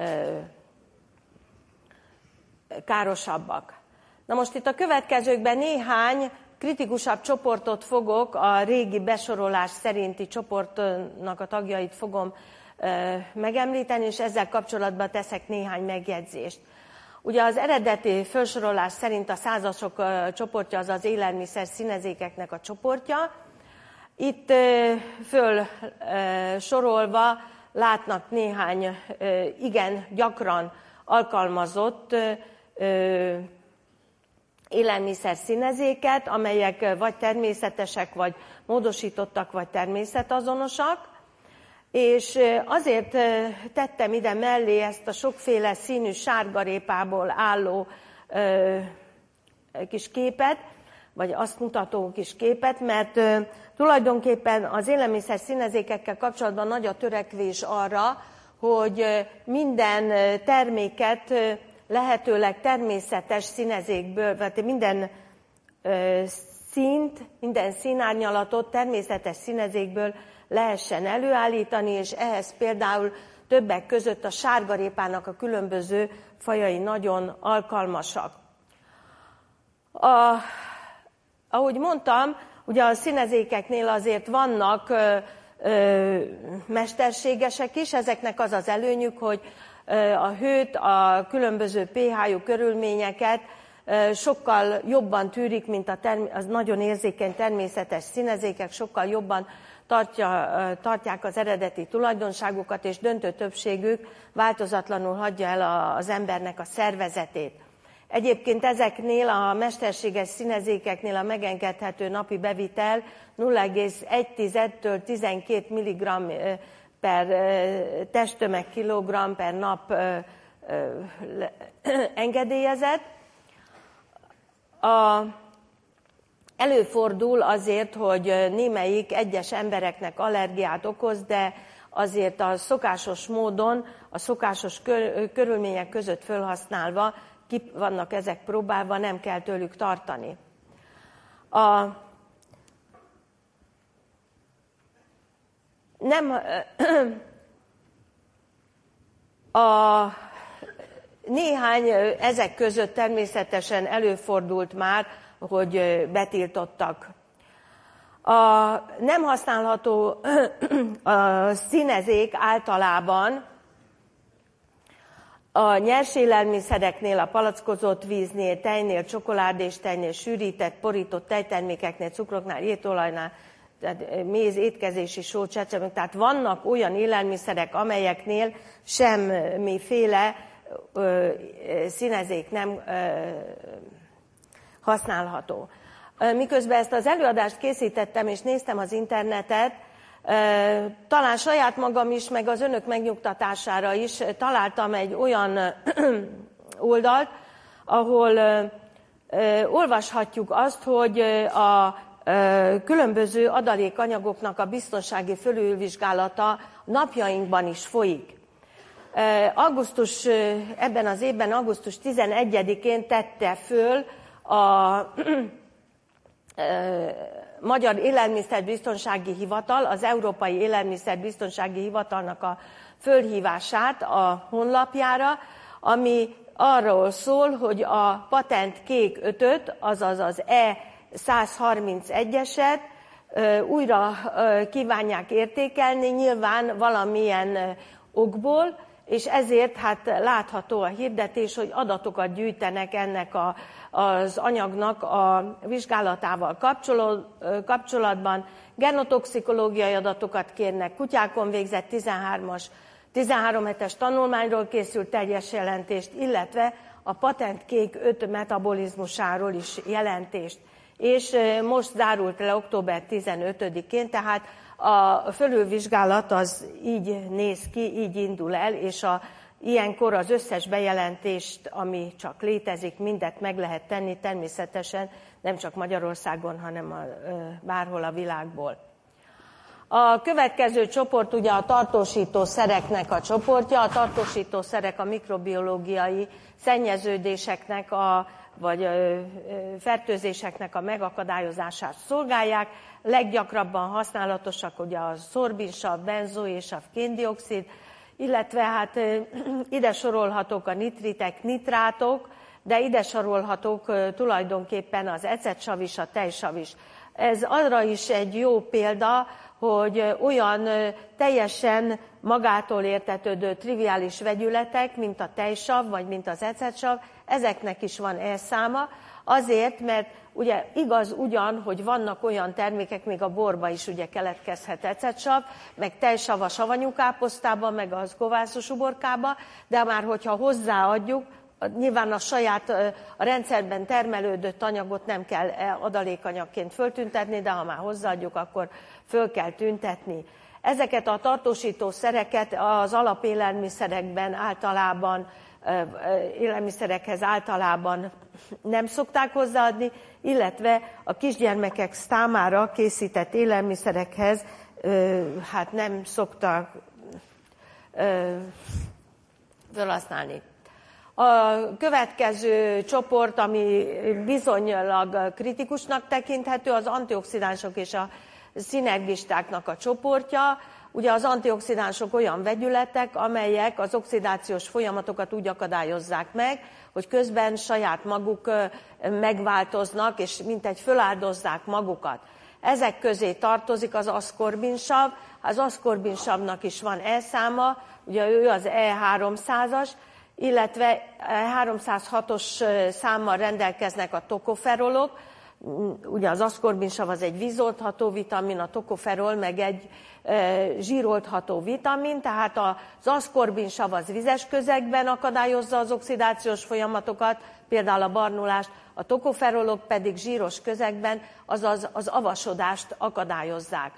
Speaker 2: károsabbak. Na most itt a következőkben néhány kritikusabb csoportot fogok, a régi besorolás szerinti csoportnak a tagjait fogom megemlíteni, és ezzel kapcsolatban teszek néhány megjegyzést. Ugye az eredeti felsorolás szerint a százasok csoportja az az élelmiszer színezékeknek a csoportja. Itt föl sorolva látnak néhány igen gyakran alkalmazott élelmiszer színezéket, amelyek vagy természetesek, vagy módosítottak, vagy természetazonosak. És azért tettem ide mellé ezt a sokféle színű sárgarépából álló kis képet, vagy azt mutató kis képet, mert tulajdonképpen az élelmiszer színezékekkel kapcsolatban nagy a törekvés arra, hogy minden terméket lehetőleg természetes színezékből, vagy minden színt, minden színárnyalatot természetes színezékből lehessen előállítani, és ehhez például többek között a sárgarépának a különböző fajai nagyon alkalmasak. A, ahogy mondtam, ugye a színezékeknél azért vannak ö, ö, mesterségesek is, ezeknek az az előnyük, hogy ö, a hőt, a különböző pé há-jú körülményeket ö, sokkal jobban tűrik, mint a term- az nagyon érzékeny természetes színezékek, sokkal jobban tartja, tartják az eredeti tulajdonságukat, és döntő többségük változatlanul hagyja el az embernek a szervezetét. Egyébként ezeknél a mesterséges színezékeknél a megengedhető napi bevitel nulla egész egy-től tizenkét milligramm per testtömeg kilogramm per nap engedélyezett. A Előfordul azért, hogy némelyik egyes embereknek allergiát okoz, de azért a szokásos módon, a szokásos körülmények között felhasználva ki vannak ezek próbálva, nem kell tőlük tartani. A, nem, a néhány ezek között természetesen előfordult már, hogy betiltottak. A nem használható a színezék általában a nyers élelmiszereknél, a palackozott víznél, tejnél, csokoládés tejnél, sűrített, porított tejtermékeknél, cukroknál, étolajnál, tehát méz, étkezési só, csecsemők, tehát vannak olyan élelmiszerek, amelyeknél semmiféle ö, színezék nem ö, használható. Miközben ezt az előadást készítettem, és néztem az internetet, talán saját magam is, meg az önök megnyugtatására is találtam egy olyan oldalt, ahol olvashatjuk azt, hogy a különböző adalékanyagoknak a biztonsági fölülvizsgálata napjainkban is folyik. Augusztus, ebben az évben, augusztus tizenegyedikén tette föl a Magyar Élelmiszerbiztonsági Hivatal, az Európai Élelmiszerbiztonsági Hivatalnak a fölhívását a honlapjára, ami arról szól, hogy a patent kék ötöt, azaz az E száz harmincegyeset újra kívánják értékelni, nyilván valamilyen okból, és ezért hát látható a hirdetés, hogy adatokat gyűjtenek ennek a, az anyagnak a vizsgálatával kapcsolatban. Genotoxikológiai adatokat kérnek, kutyákon végzett tizenhármas, tizenhárom hetes tanulmányról készült teljes jelentést, illetve a patent kék öt metabolizmusáról is jelentést. És most zárult le október tizenötödikén, tehát a fölülvizsgálat az így néz ki, így indul el, és a, ilyenkor az összes bejelentést, ami csak létezik, mindet meg lehet tenni, természetesen nem csak Magyarországon, hanem a, bárhol a világból. A következő csoport ugye a tartósítószereknek a csoportja. A tartósítószerek a mikrobiológiai szennyeződéseknek a vagy fertőzéseknek a megakadályozását szolgálják. Leggyakrabban használatosak ugye a szorbinsav, benzo és a kén-dioxid, illetve hát ide sorolhatók a nitritek, nitrátok, de ide sorolhatók tulajdonképpen az ecetsav is, a tejsav is. Ez arra is egy jó példa, hogy olyan teljesen magától értetődő triviális vegyületek, mint a tejsav, vagy mint az ecetsav, ezeknek is van E-száma, azért, mert ugye igaz ugyan, hogy vannak olyan termékek, még a borba is ugye keletkezhet ecetsav, meg tejsav a savanyú káposztában, meg az kovászos uborkában, de már hogyha hozzáadjuk, nyilván a saját a rendszerben termelődött anyagot nem kell adalékanyagként föltüntetni, de ha már hozzáadjuk, akkor föl kell tüntetni. Ezeket a tartósítószereket az alapélelmiszerekben általában, élelmiszerekhez általában nem szokták hozzáadni, illetve a kisgyermekek számára készített élelmiszerekhez hát nem szoktak felhasználni. A következő csoport, ami bizonylag kritikusnak tekinthető, az antioxidánsok és a szinergistáknak a csoportja. Ugye az antioxidánsok olyan vegyületek, amelyek az oxidációs folyamatokat úgy akadályozzák meg, hogy közben saját maguk megváltoznak, és mintegy föláldozzák magukat. Ezek közé tartozik az aszkorbinsav, az aszkorbinsavnak is van E-száma, ugye ő az E háromszázas, illetve háromszázhatos számmal rendelkeznek a tokoferolok. Ugye az aszkorbinsav az egy vízoldható vitamin, a tokoferol meg egy e, zsíroldható vitamin, tehát az aszkorbinsav az vizes közegben akadályozza az oxidációs folyamatokat, például a barnulást, a tokoferolok pedig zsíros közegben, azaz az avasodást akadályozzák.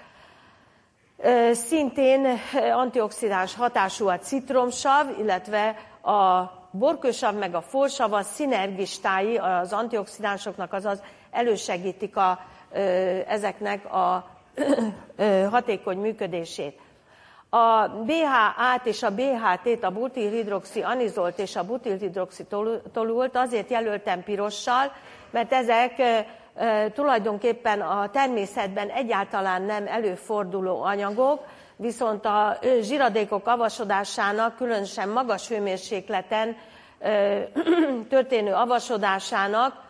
Speaker 2: E, szintén antioxidáns hatású a citromsav, illetve a borkősav meg a folsav a szinergistái az antioxidánsoknak, azaz elősegítik a, ezeknek a hatékony működését. A bé há á-t és a bé há té-t, a butilhidroxi anizolt és a butilhidroxi tolult azért jelöltem pirossal, mert ezek tulajdonképpen a természetben egyáltalán nem előforduló anyagok, viszont a zsiradékok avasodásának, különösen magas hőmérsékleten történő avasodásának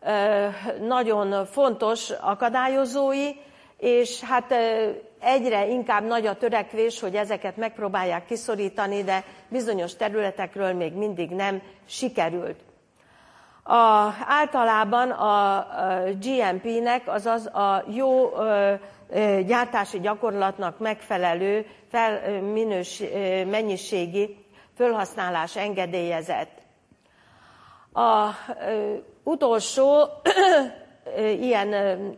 Speaker 2: nagyon fontos akadályozói, és hát egyre inkább nagy a törekvés, hogy ezeket megpróbálják kiszorítani, de bizonyos területekről még mindig nem sikerült. A, általában a gé em pé-nek, azaz a jó gyártási gyakorlatnak megfelelő fel, minős, mennyiségi felhasználás engedélyezett. A utolsó ilyen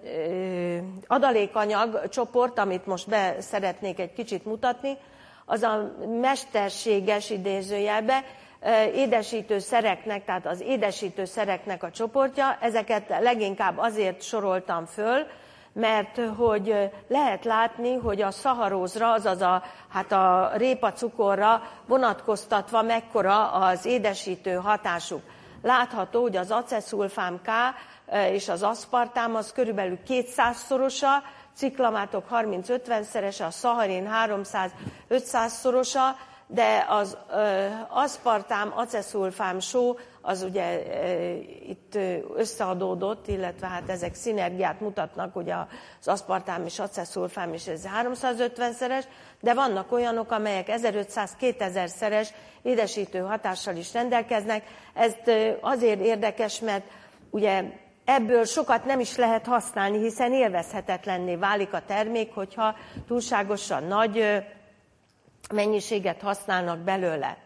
Speaker 2: adalékanyag csoport, amit most be szeretnék egy kicsit mutatni, az a mesterséges idézőjelbe édesítőszereknek, tehát az édesítőszereknek a csoportja. Ezeket leginkább azért soroltam föl, mert hogy lehet látni, hogy a szaharózra, azaz a, hát a répacukorra vonatkoztatva mekkora az édesítő hatásuk. Látható, hogy az aceszulfám K és az aszpartám az körülbelül kétszázszorosa, ciklamátok harminc-ötvenszerese, a szaharin háromszáz-ötszázszorosa, de az aszpartám, aceszulfám só az ugye itt összeadódott, illetve hát ezek szinergiát mutatnak, ugye az aszpartám és aceszulfám is ez háromszázötvenszeres, de vannak olyanok, amelyek ezerötszáz-kétezer-szeres édesítő hatással is rendelkeznek. Ez azért érdekes, mert ugye ebből sokat nem is lehet használni, hiszen élvezhetetlenné válik a termék, hogyha túlságosan nagy mennyiséget használnak belőle.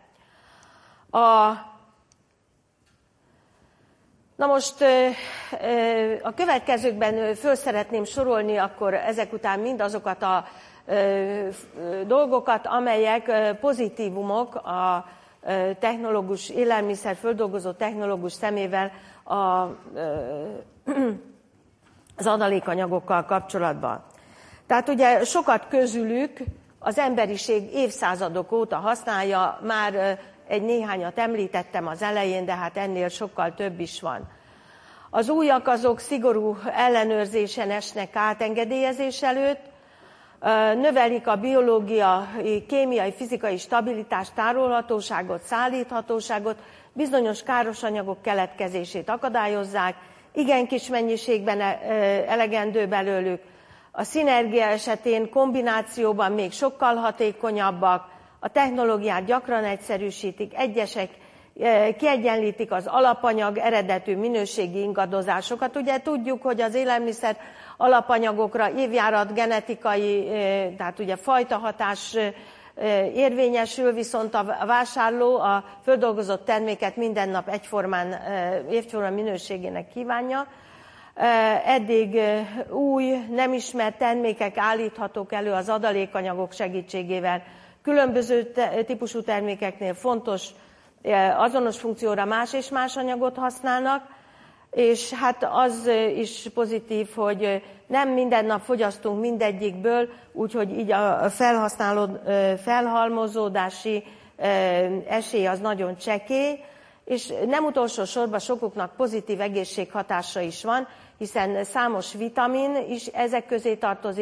Speaker 2: A, na most a következőkben föl szeretném sorolni akkor ezek után mindazokat a dolgokat, amelyek pozitívumok a technológus, élelmiszer földolgozó technológus szemével a, az adalékanyagokkal kapcsolatban. Tehát ugye sokat közülük az emberiség évszázadok óta használja, már egy néhányat említettem az elején, de hát ennél sokkal több is van. Az újak azok szigorú ellenőrzésen esnek át engedélyezés előtt, növelik a biológiai, kémiai, fizikai stabilitást, tárolhatóságot, szállíthatóságot, bizonyos káros anyagok keletkezését akadályozzák, igen kis mennyiségben elegendő belőlük, a szinergia esetén kombinációban még sokkal hatékonyabbak, a technológiát gyakran egyszerűsítik, egyesek kiegyenlítik az alapanyag eredetű minőségi ingadozásokat. Ugye tudjuk, hogy az élelmiszer alapanyagokra évjárat genetikai, tehát ugye fajta hatás érvényesül, viszont a vásárló a földolgozott terméket minden nap egyformán, egyformán minőségének kívánja. Eddig új, nem ismert termékek állíthatók elő az adalékanyagok segítségével. Különböző típusú termékeknél fontos, azonos funkcióra más és más anyagot használnak, és hát az is pozitív, hogy nem minden nap fogyasztunk mindegyikből, úgyhogy így a felhasználó, felhalmozódási esély az nagyon csekély, és nem utolsó sorban sokuknak pozitív egészséghatása is van, hiszen számos vitamin is ezek közé tartozik,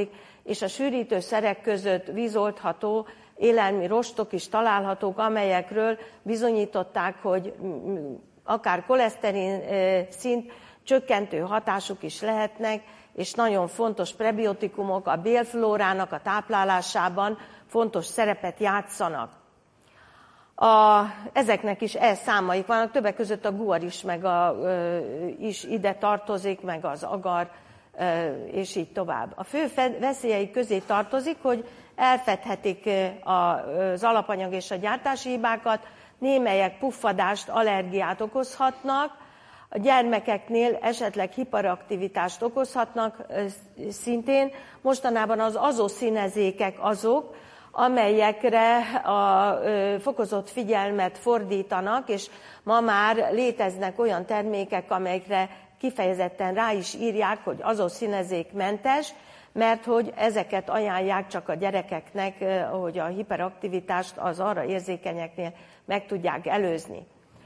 Speaker 2: és a sűrítőszerek között vízoldható élelmi rostok is találhatók, amelyekről bizonyították, hogy akár koleszterin szint csökkentő hatásuk is lehetnek, és nagyon fontos prebiotikumok a bélflórának a táplálásában fontos szerepet játszanak. A, ezeknek is elszámaik vannak, többek között a guar is, meg a, is ide tartozik, meg az agar, és így tovább. A fő veszélyeik közé tartozik, hogy elfedhetik az alapanyag és a gyártási hibákat, némelyek puffadást, allergiát okozhatnak, a gyermekeknél esetleg hiperaktivitást okozhatnak szintén. Mostanában az azoszínezékek azok, amelyekre a fokozott figyelmet fordítanak, és ma már léteznek olyan termékek, amelyekre kifejezetten rá is írják, hogy azoszínezékmentes, mert hogy ezeket ajánlják csak a gyerekeknek, hogy a hiperaktivitást az arra érzékenyeknél meg tudják előzni.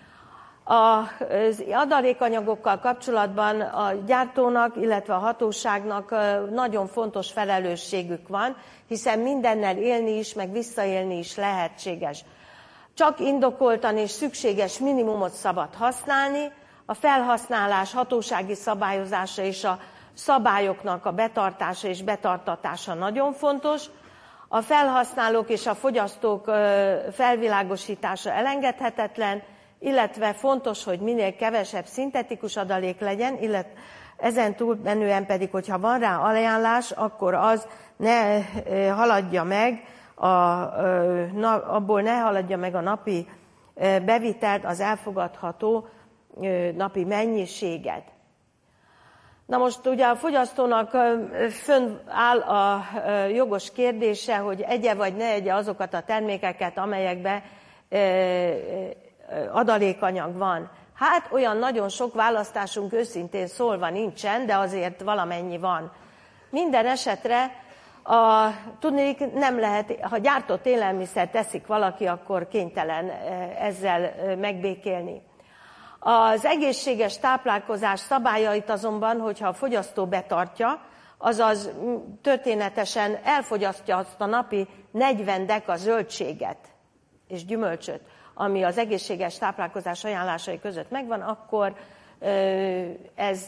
Speaker 2: Az adalékanyagokkal kapcsolatban a gyártónak, illetve a hatóságnak nagyon fontos felelősségük van, hiszen mindennel élni is, meg visszaélni is lehetséges. Csak indokoltan és szükséges minimumot szabad használni, a felhasználás hatósági szabályozása és a szabályoknak a betartása és betartatása nagyon fontos, a felhasználók és a fogyasztók felvilágosítása elengedhetetlen, illetve fontos, hogy minél kevesebb szintetikus adalék legyen, illetve ezen túlmenően pedig, hogyha van rá ajánlás, akkor az ne haladja meg, a, abból ne haladja meg a napi bevitelt, az elfogadható napi mennyiséget. Na most ugye a fogyasztónak fönn áll a jogos kérdése, hogy egye vagy ne egye azokat a termékeket, amelyekben adalékanyag van. Hát olyan nagyon sok választásunk őszintén szólva nincsen, de azért valamennyi van. Minden esetre a, tudnék, nem lehet, ha gyártott élelmiszer teszik valaki, akkor kénytelen ezzel megbékélni. Az egészséges táplálkozás szabályait azonban, hogyha a fogyasztó betartja, azaz történetesen elfogyasztja azt a napi negyven deka zöldséget és gyümölcsöt, ami az egészséges táplálkozás ajánlásai között megvan, akkor ez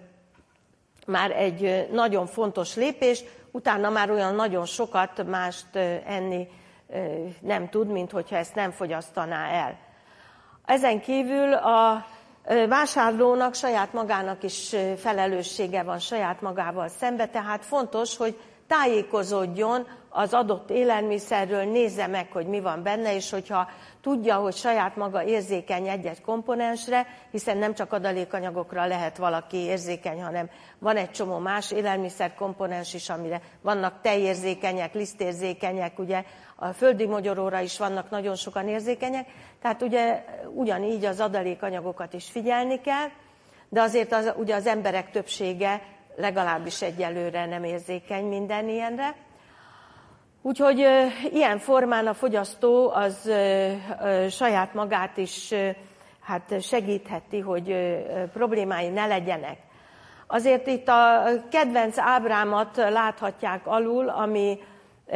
Speaker 2: már egy nagyon fontos lépés, utána már olyan nagyon sokat mást enni nem tud, mint hogyha ezt nem fogyasztaná el. Ezen kívül a vásárlónak saját magának is felelőssége van saját magával szembe, tehát fontos, hogy tájékozódjon az adott élelmiszerről, nézze meg, hogy mi van benne, és hogyha tudja, hogy saját maga érzékeny egy-egy komponensre, hiszen nem csak adalékanyagokra lehet valaki érzékeny, hanem van egy csomó más élelmiszerkomponens is, amire vannak tejérzékenyek, lisztérzékenyek, ugye a földi mogyoróra is vannak nagyon sokan érzékenyek, tehát ugye ugyanígy az adalékanyagokat is figyelni kell, de azért az, ugye az emberek többsége legalábbis egyelőre nem érzékeny minden ilyenre. Úgyhogy e, ilyen formán a fogyasztó az e, e, saját magát is e, hát segítheti, hogy e, problémái ne legyenek. Azért itt a kedvenc ábrámat láthatják alul, ami e,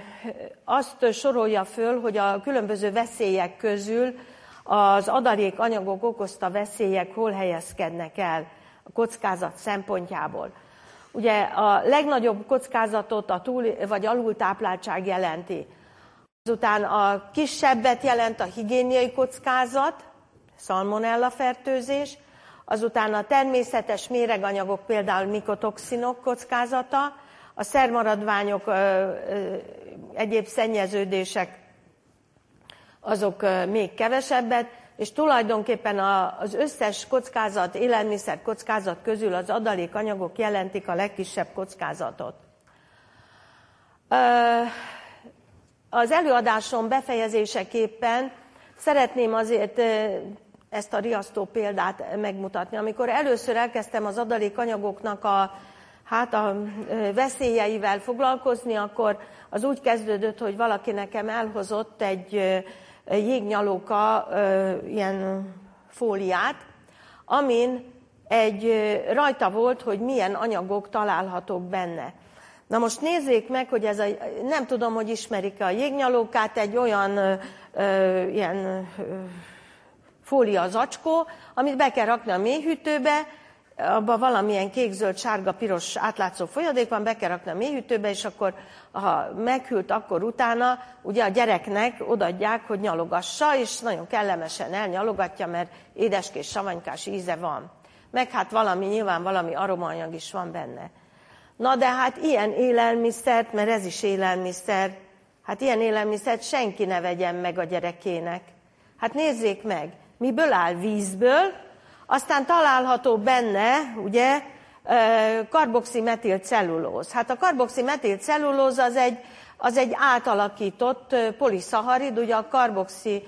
Speaker 2: azt sorolja föl, hogy a különböző veszélyek közül az adalékanyagok okozta veszélyek hol helyezkednek el a kockázat szempontjából. Ugye a legnagyobb kockázatot a túl vagy alultápláltság jelenti. Azután a kisebbet jelent a higiéniai kockázat, szalmonella fertőzés, azután a természetes méreganyagok, például mikotoxinok kockázata, a szermaradványok, egyéb szennyeződések, azok még kevesebbet, és tulajdonképpen az összes kockázat, élelmiszer kockázat közül az adalékanyagok jelentik a legkisebb kockázatot. Az előadásom befejezéseképpen szeretném azért ezt a riasztó példát megmutatni. Amikor először elkezdtem az adalékanyagoknak a, hát a veszélyeivel foglalkozni, akkor az úgy kezdődött, hogy valaki nekem elhozott egy jégnyalóka ilyen fóliát, amin egy rajta volt, hogy milyen anyagok találhatók benne. Na most nézzék meg, hogy ez a, nem tudom, hogy ismerik-e a jégnyalókát, egy olyan ö, ö, ilyen ö, fólia zacskó, amit be kell rakni a mélyhűtőbe, abban valamilyen kék, zöld, sárga, piros átlátszó folyadék van, be kell rakni a mélyhűtőbe, és akkor, ha meghűlt, akkor utána ugye a gyereknek odaadják, hogy nyalogassa, és nagyon kellemesen elnyalogatja, mert édeskés, savanykás íze van. Meg hát valami, nyilván valami aromaanyag is van benne. Na de hát ilyen élelmiszert, mert ez is élelmiszer, hát ilyen élelmiszert senki ne vegyen meg a gyerekének. Hát nézzék meg, miből áll? Vízből, aztán található benne, ugye, karboximetilcellulóz. Hát a karboximetilcellulóz az egy, az egy átalakított poliszaharid, ugye a karboxi,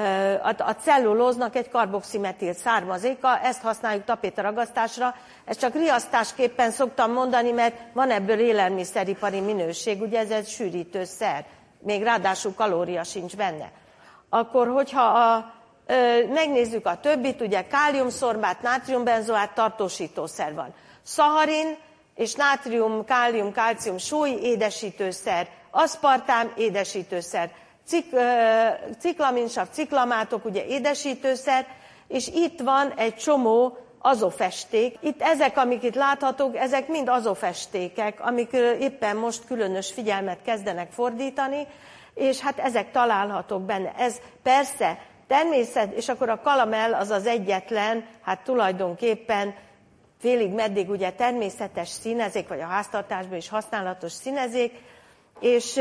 Speaker 2: a cellulóznak egy karboximetil származéka, ezt használjuk tapétaragasztásra. Ezt csak riasztásképpen szoktam mondani, mert van ebből élelmiszeripari minőség, ugye ez egy sűrítőszer, még ráadásul kalória sincs benne. Akkor, hogyha a, ö, megnézzük a többit, ugye káliumszorbát, nátriumbenzoát, tartósítószer van. Szaharin és nátrium, kálium, kálcium, súly, édesítőszer, aszpartám, édesítőszer, Cik, ciklaminsav, ciklamátok, ugye édesítőszer, és itt van egy csomó azofesték. Itt ezek, amik itt láthatók, ezek mind azofestékek, amik éppen most különös figyelmet kezdenek fordítani, és hát ezek találhatók benne. Ez persze természet, és akkor a kalamell az az egyetlen, hát tulajdonképpen félig meddig ugye természetes színezék, vagy a háztartásban is használatos színezék, és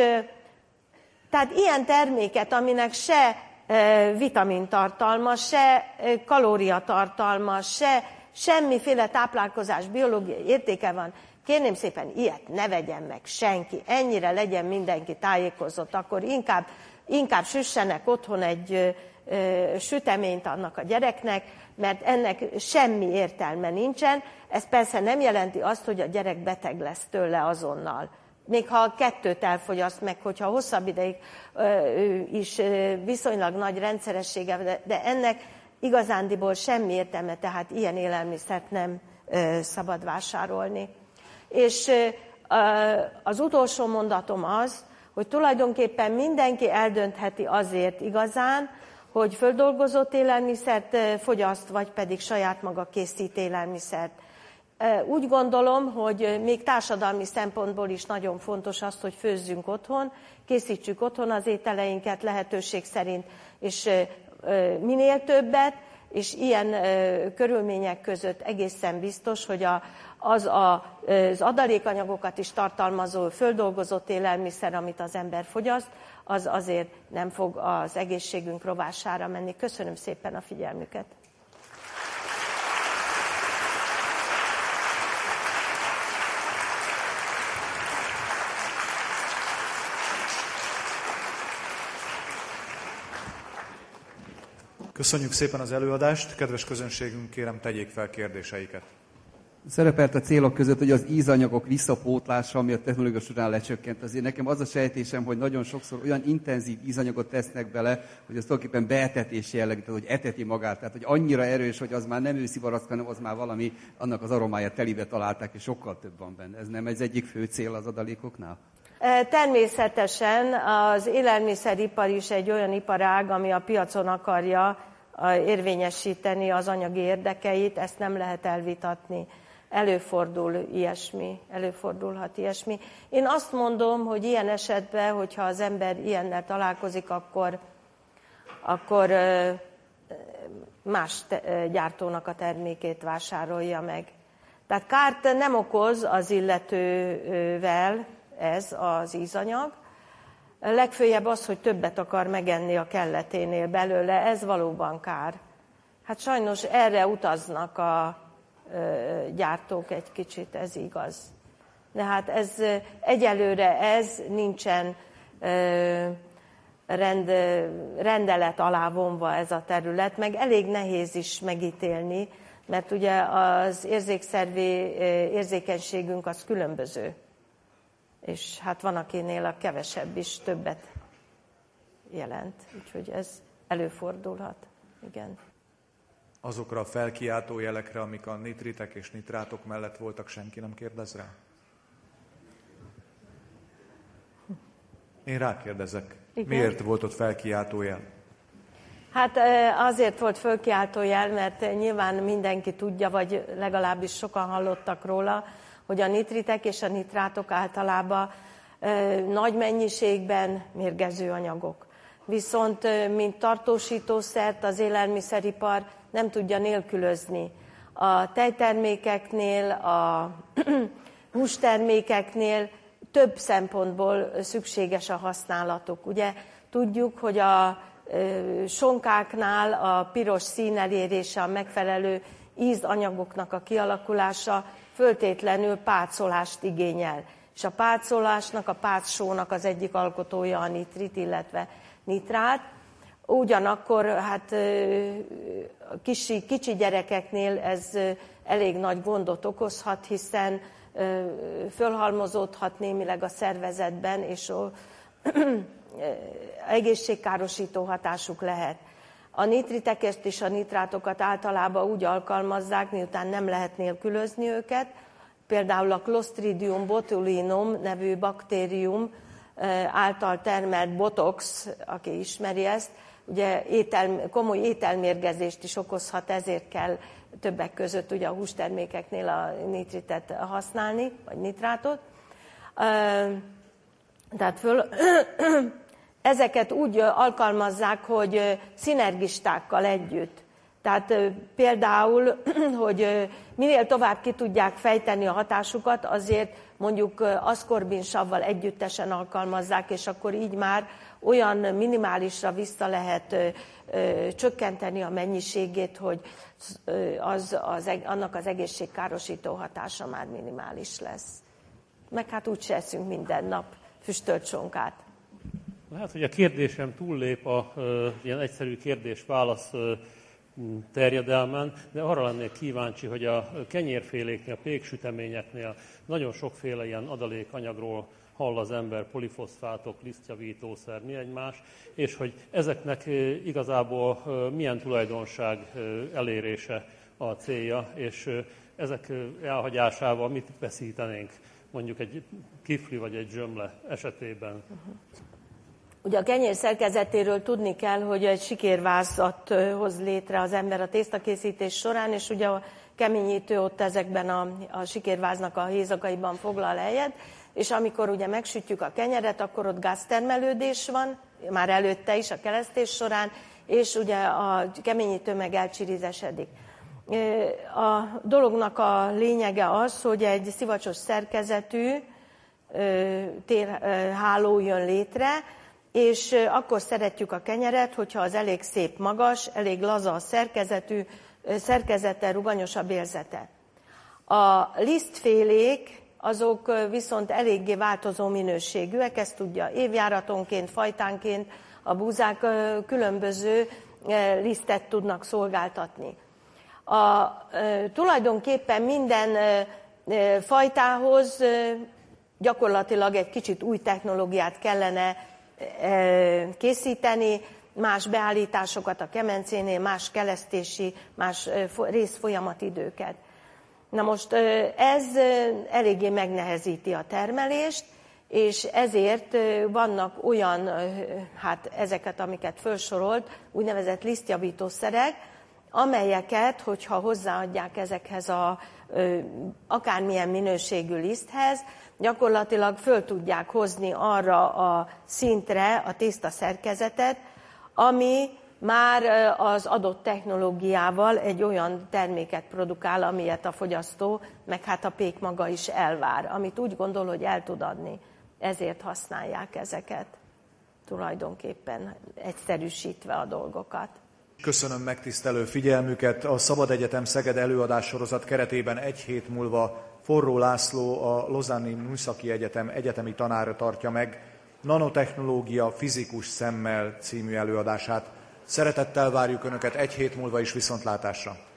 Speaker 2: tehát ilyen terméket, aminek se e, vitamintartalma, se e, kalóriatartalma, se semmiféle táplálkozás, biológiai értéke van, kérném szépen, ilyet ne vegyen meg senki, ennyire legyen mindenki tájékozott, akkor inkább, inkább süssenek otthon egy e, e, süteményt annak a gyereknek, mert ennek semmi értelme nincsen. Ez persze nem jelenti azt, hogy a gyerek beteg lesz tőle azonnal. Még ha a kettőt elfogyaszt meg, hogyha hosszabb ideig ö, is ö, viszonylag nagy rendszeressége, de, de ennek igazándiból semmi értelme, tehát ilyen élelmiszert nem ö, szabad vásárolni. És ö, az utolsó mondatom az, hogy tulajdonképpen mindenki eldöntheti azért igazán, hogy földolgozott élelmiszert fogyaszt, vagy pedig saját maga készít élelmiszert. Úgy gondolom, hogy még társadalmi szempontból is nagyon fontos az, hogy főzzünk otthon, készítsük otthon az ételeinket lehetőség szerint, és minél többet, és ilyen körülmények között egészen biztos, hogy a, az a, az adalékanyagokat is tartalmazó földolgozott élelmiszer, amit az ember fogyaszt, az azért nem fog az egészségünk rovására menni. Köszönöm szépen a figyelmüket!
Speaker 1: Köszönjük szépen az előadást, kedves közönségünk, kérem tegyék fel kérdéseiket.
Speaker 3: Szerepelt a célok között, hogy az ízanyagok visszapótlása, ami a technológia során lecsökkent. Azért nekem az a sejtésem, hogy nagyon sokszor olyan intenzív ízanyagot tesznek bele, hogy az tulajdonképpen beetetés jellegű, tehát hogy eteti magát, tehát hogy annyira erős, hogy az már nem őszi barack, hanem az már valami, annak az aromáját telibe találták, és sokkal több van benne. Ez nem ez egyik fő cél az adalékoknál?
Speaker 2: Természetesen az élelmiszeripar is egy olyan iparág, ami a piacon akarja érvényesíteni az anyagi érdekeit, ezt nem lehet elvitatni. Előfordul ilyesmi, előfordulhat ilyesmi. Én azt mondom, hogy ilyen esetben, hogyha az ember ilyennel találkozik, akkor, akkor más gyártónak a termékét vásárolja meg. Tehát kárt nem okoz az illetővel ez az ízanyag, legfőjebb az, hogy többet akar megenni a kelleténél belőle, ez valóban kár. Hát sajnos erre utaznak a gyártók egy kicsit, ez igaz. De hát ez egyelőre ez nincsen rend, rendelet alá vonva ez a terület, meg elég nehéz is megítélni, mert ugye az érzékszervi érzékenységünk az különböző. És hát van, akinél a kevesebb is többet jelent, úgyhogy ez előfordulhat. Igen.
Speaker 1: Azokra a felkiáltó jelekre, amik a nitritek és nitrátok mellett voltak, senki nem kérdez rá? Én rákérdezek.
Speaker 2: Igen.
Speaker 1: Miért volt ott felkiáltójel?
Speaker 2: Hát azért volt felkiáltójel, mert nyilván mindenki tudja, vagy legalábbis sokan hallottak róla, hogy a nitritek és a nitrátok általában nagy mennyiségben mérgező anyagok. Viszont mint tartósítószert az élelmiszeripar nem tudja nélkülözni. A tejtermékeknél, a hústermékeknél több szempontból szükséges a használatuk. Ugye tudjuk, hogy a sonkáknál a piros szín elérése, a megfelelő ízanyagoknak a kialakulása föltétlenül pácolást igényel. És a pácolásnak, a pácsónak az egyik alkotója a nitrit, illetve nitrát. Ugyanakkor hát kicsi, kicsi gyerekeknél ez elég nagy gondot okozhat, hiszen fölhalmozódhat némileg a szervezetben, és egészségkárosító hatásuk lehet. A nitriteket és a nitrátokat általában úgy alkalmazzák, miután nem lehet nélkülözni őket. Például a Clostridium botulinum nevű baktérium által termelt botox, aki ismeri ezt, ugye étel, komoly ételmérgezést is okozhat, ezért kell többek között ugye a hústermékeknél a nitritet használni, vagy nitrátot. Tehát föl, ezeket úgy alkalmazzák, hogy szinergistákkal együtt. Tehát például, hogy minél tovább ki tudják fejteni a hatásukat, azért mondjuk aszkorbinsavval együttesen alkalmazzák, és akkor így már olyan minimálisra vissza lehet ö, ö, csökkenteni a mennyiségét, hogy az, az, annak az egészségkárosító hatása már minimális lesz. Meg hát úgy se eszünk minden nap füstölt sonkát.
Speaker 4: Lehet, hogy a kérdésem túllép a ö, ilyen egyszerű kérdés-válasz ö, terjedelmen, de arra lennék kíváncsi, hogy a kenyérféléknél, a péksüteményeknél nagyon sokféle ilyen adalékanyagról hall az ember, polifoszfátok, lisztjavítószer, mi egymás, és hogy ezeknek igazából milyen tulajdonság elérése a célja, és ezek elhagyásával mit veszítenénk mondjuk egy kifli vagy egy zsömle esetében.
Speaker 2: Uh-huh. Ugye a kenyér szerkezetéről tudni kell, hogy egy sikérvázat hoz létre az ember a tésztakészítés során, és ugye a keményítő ott ezekben a, a sikérváznak a hézagaiban foglal helyet, és amikor ugye megsütjük a kenyeret, akkor ott gáztermelődés van, már előtte is a kelesztés során, és ugye a keményítő meg elcsirizesedik. A dolognak a lényege az, hogy egy szivacsos szerkezetű térháló jön létre, és akkor szeretjük a kenyeret, hogyha az elég szép magas, elég laza a szerkezetű, szerkezete, ruganyosabb érzete. A lisztfélék azok viszont eléggé változó minőségűek, ezt tudja évjáratonként, fajtánként, a búzák különböző lisztet tudnak szolgáltatni. A, tulajdonképpen minden fajtához gyakorlatilag egy kicsit új technológiát kellene készíteni, más beállításokat a kemencénél, más kelesztési, más részfolyamatidőket. Na most ez eléggé megnehezíti a termelést, és ezért vannak olyan, hát ezeket, amiket felsorolt, úgynevezett lisztjavítószerek, amelyeket, hogyha hozzáadják ezekhez a akármilyen minőségű liszthez, gyakorlatilag föl tudják hozni arra a szintre a tészta szerkezetet, ami már az adott technológiával egy olyan terméket produkál, amilyet a fogyasztó, meg hát a pék maga is elvár, amit úgy gondol, hogy el tud adni. Ezért használják ezeket, tulajdonképpen egyszerűsítve a dolgokat.
Speaker 1: Köszönöm megtisztelő figyelmüket. A Szabad Egyetem Szeged előadássorozat keretében egy hét múlva Forró László, a Lausanne-i Műszaki Egyetem egyetemi tanára tartja meg Nanotechnológia fizikus szemmel című előadását. Szeretettel várjuk Önöket egy hét múlva is, viszontlátásra!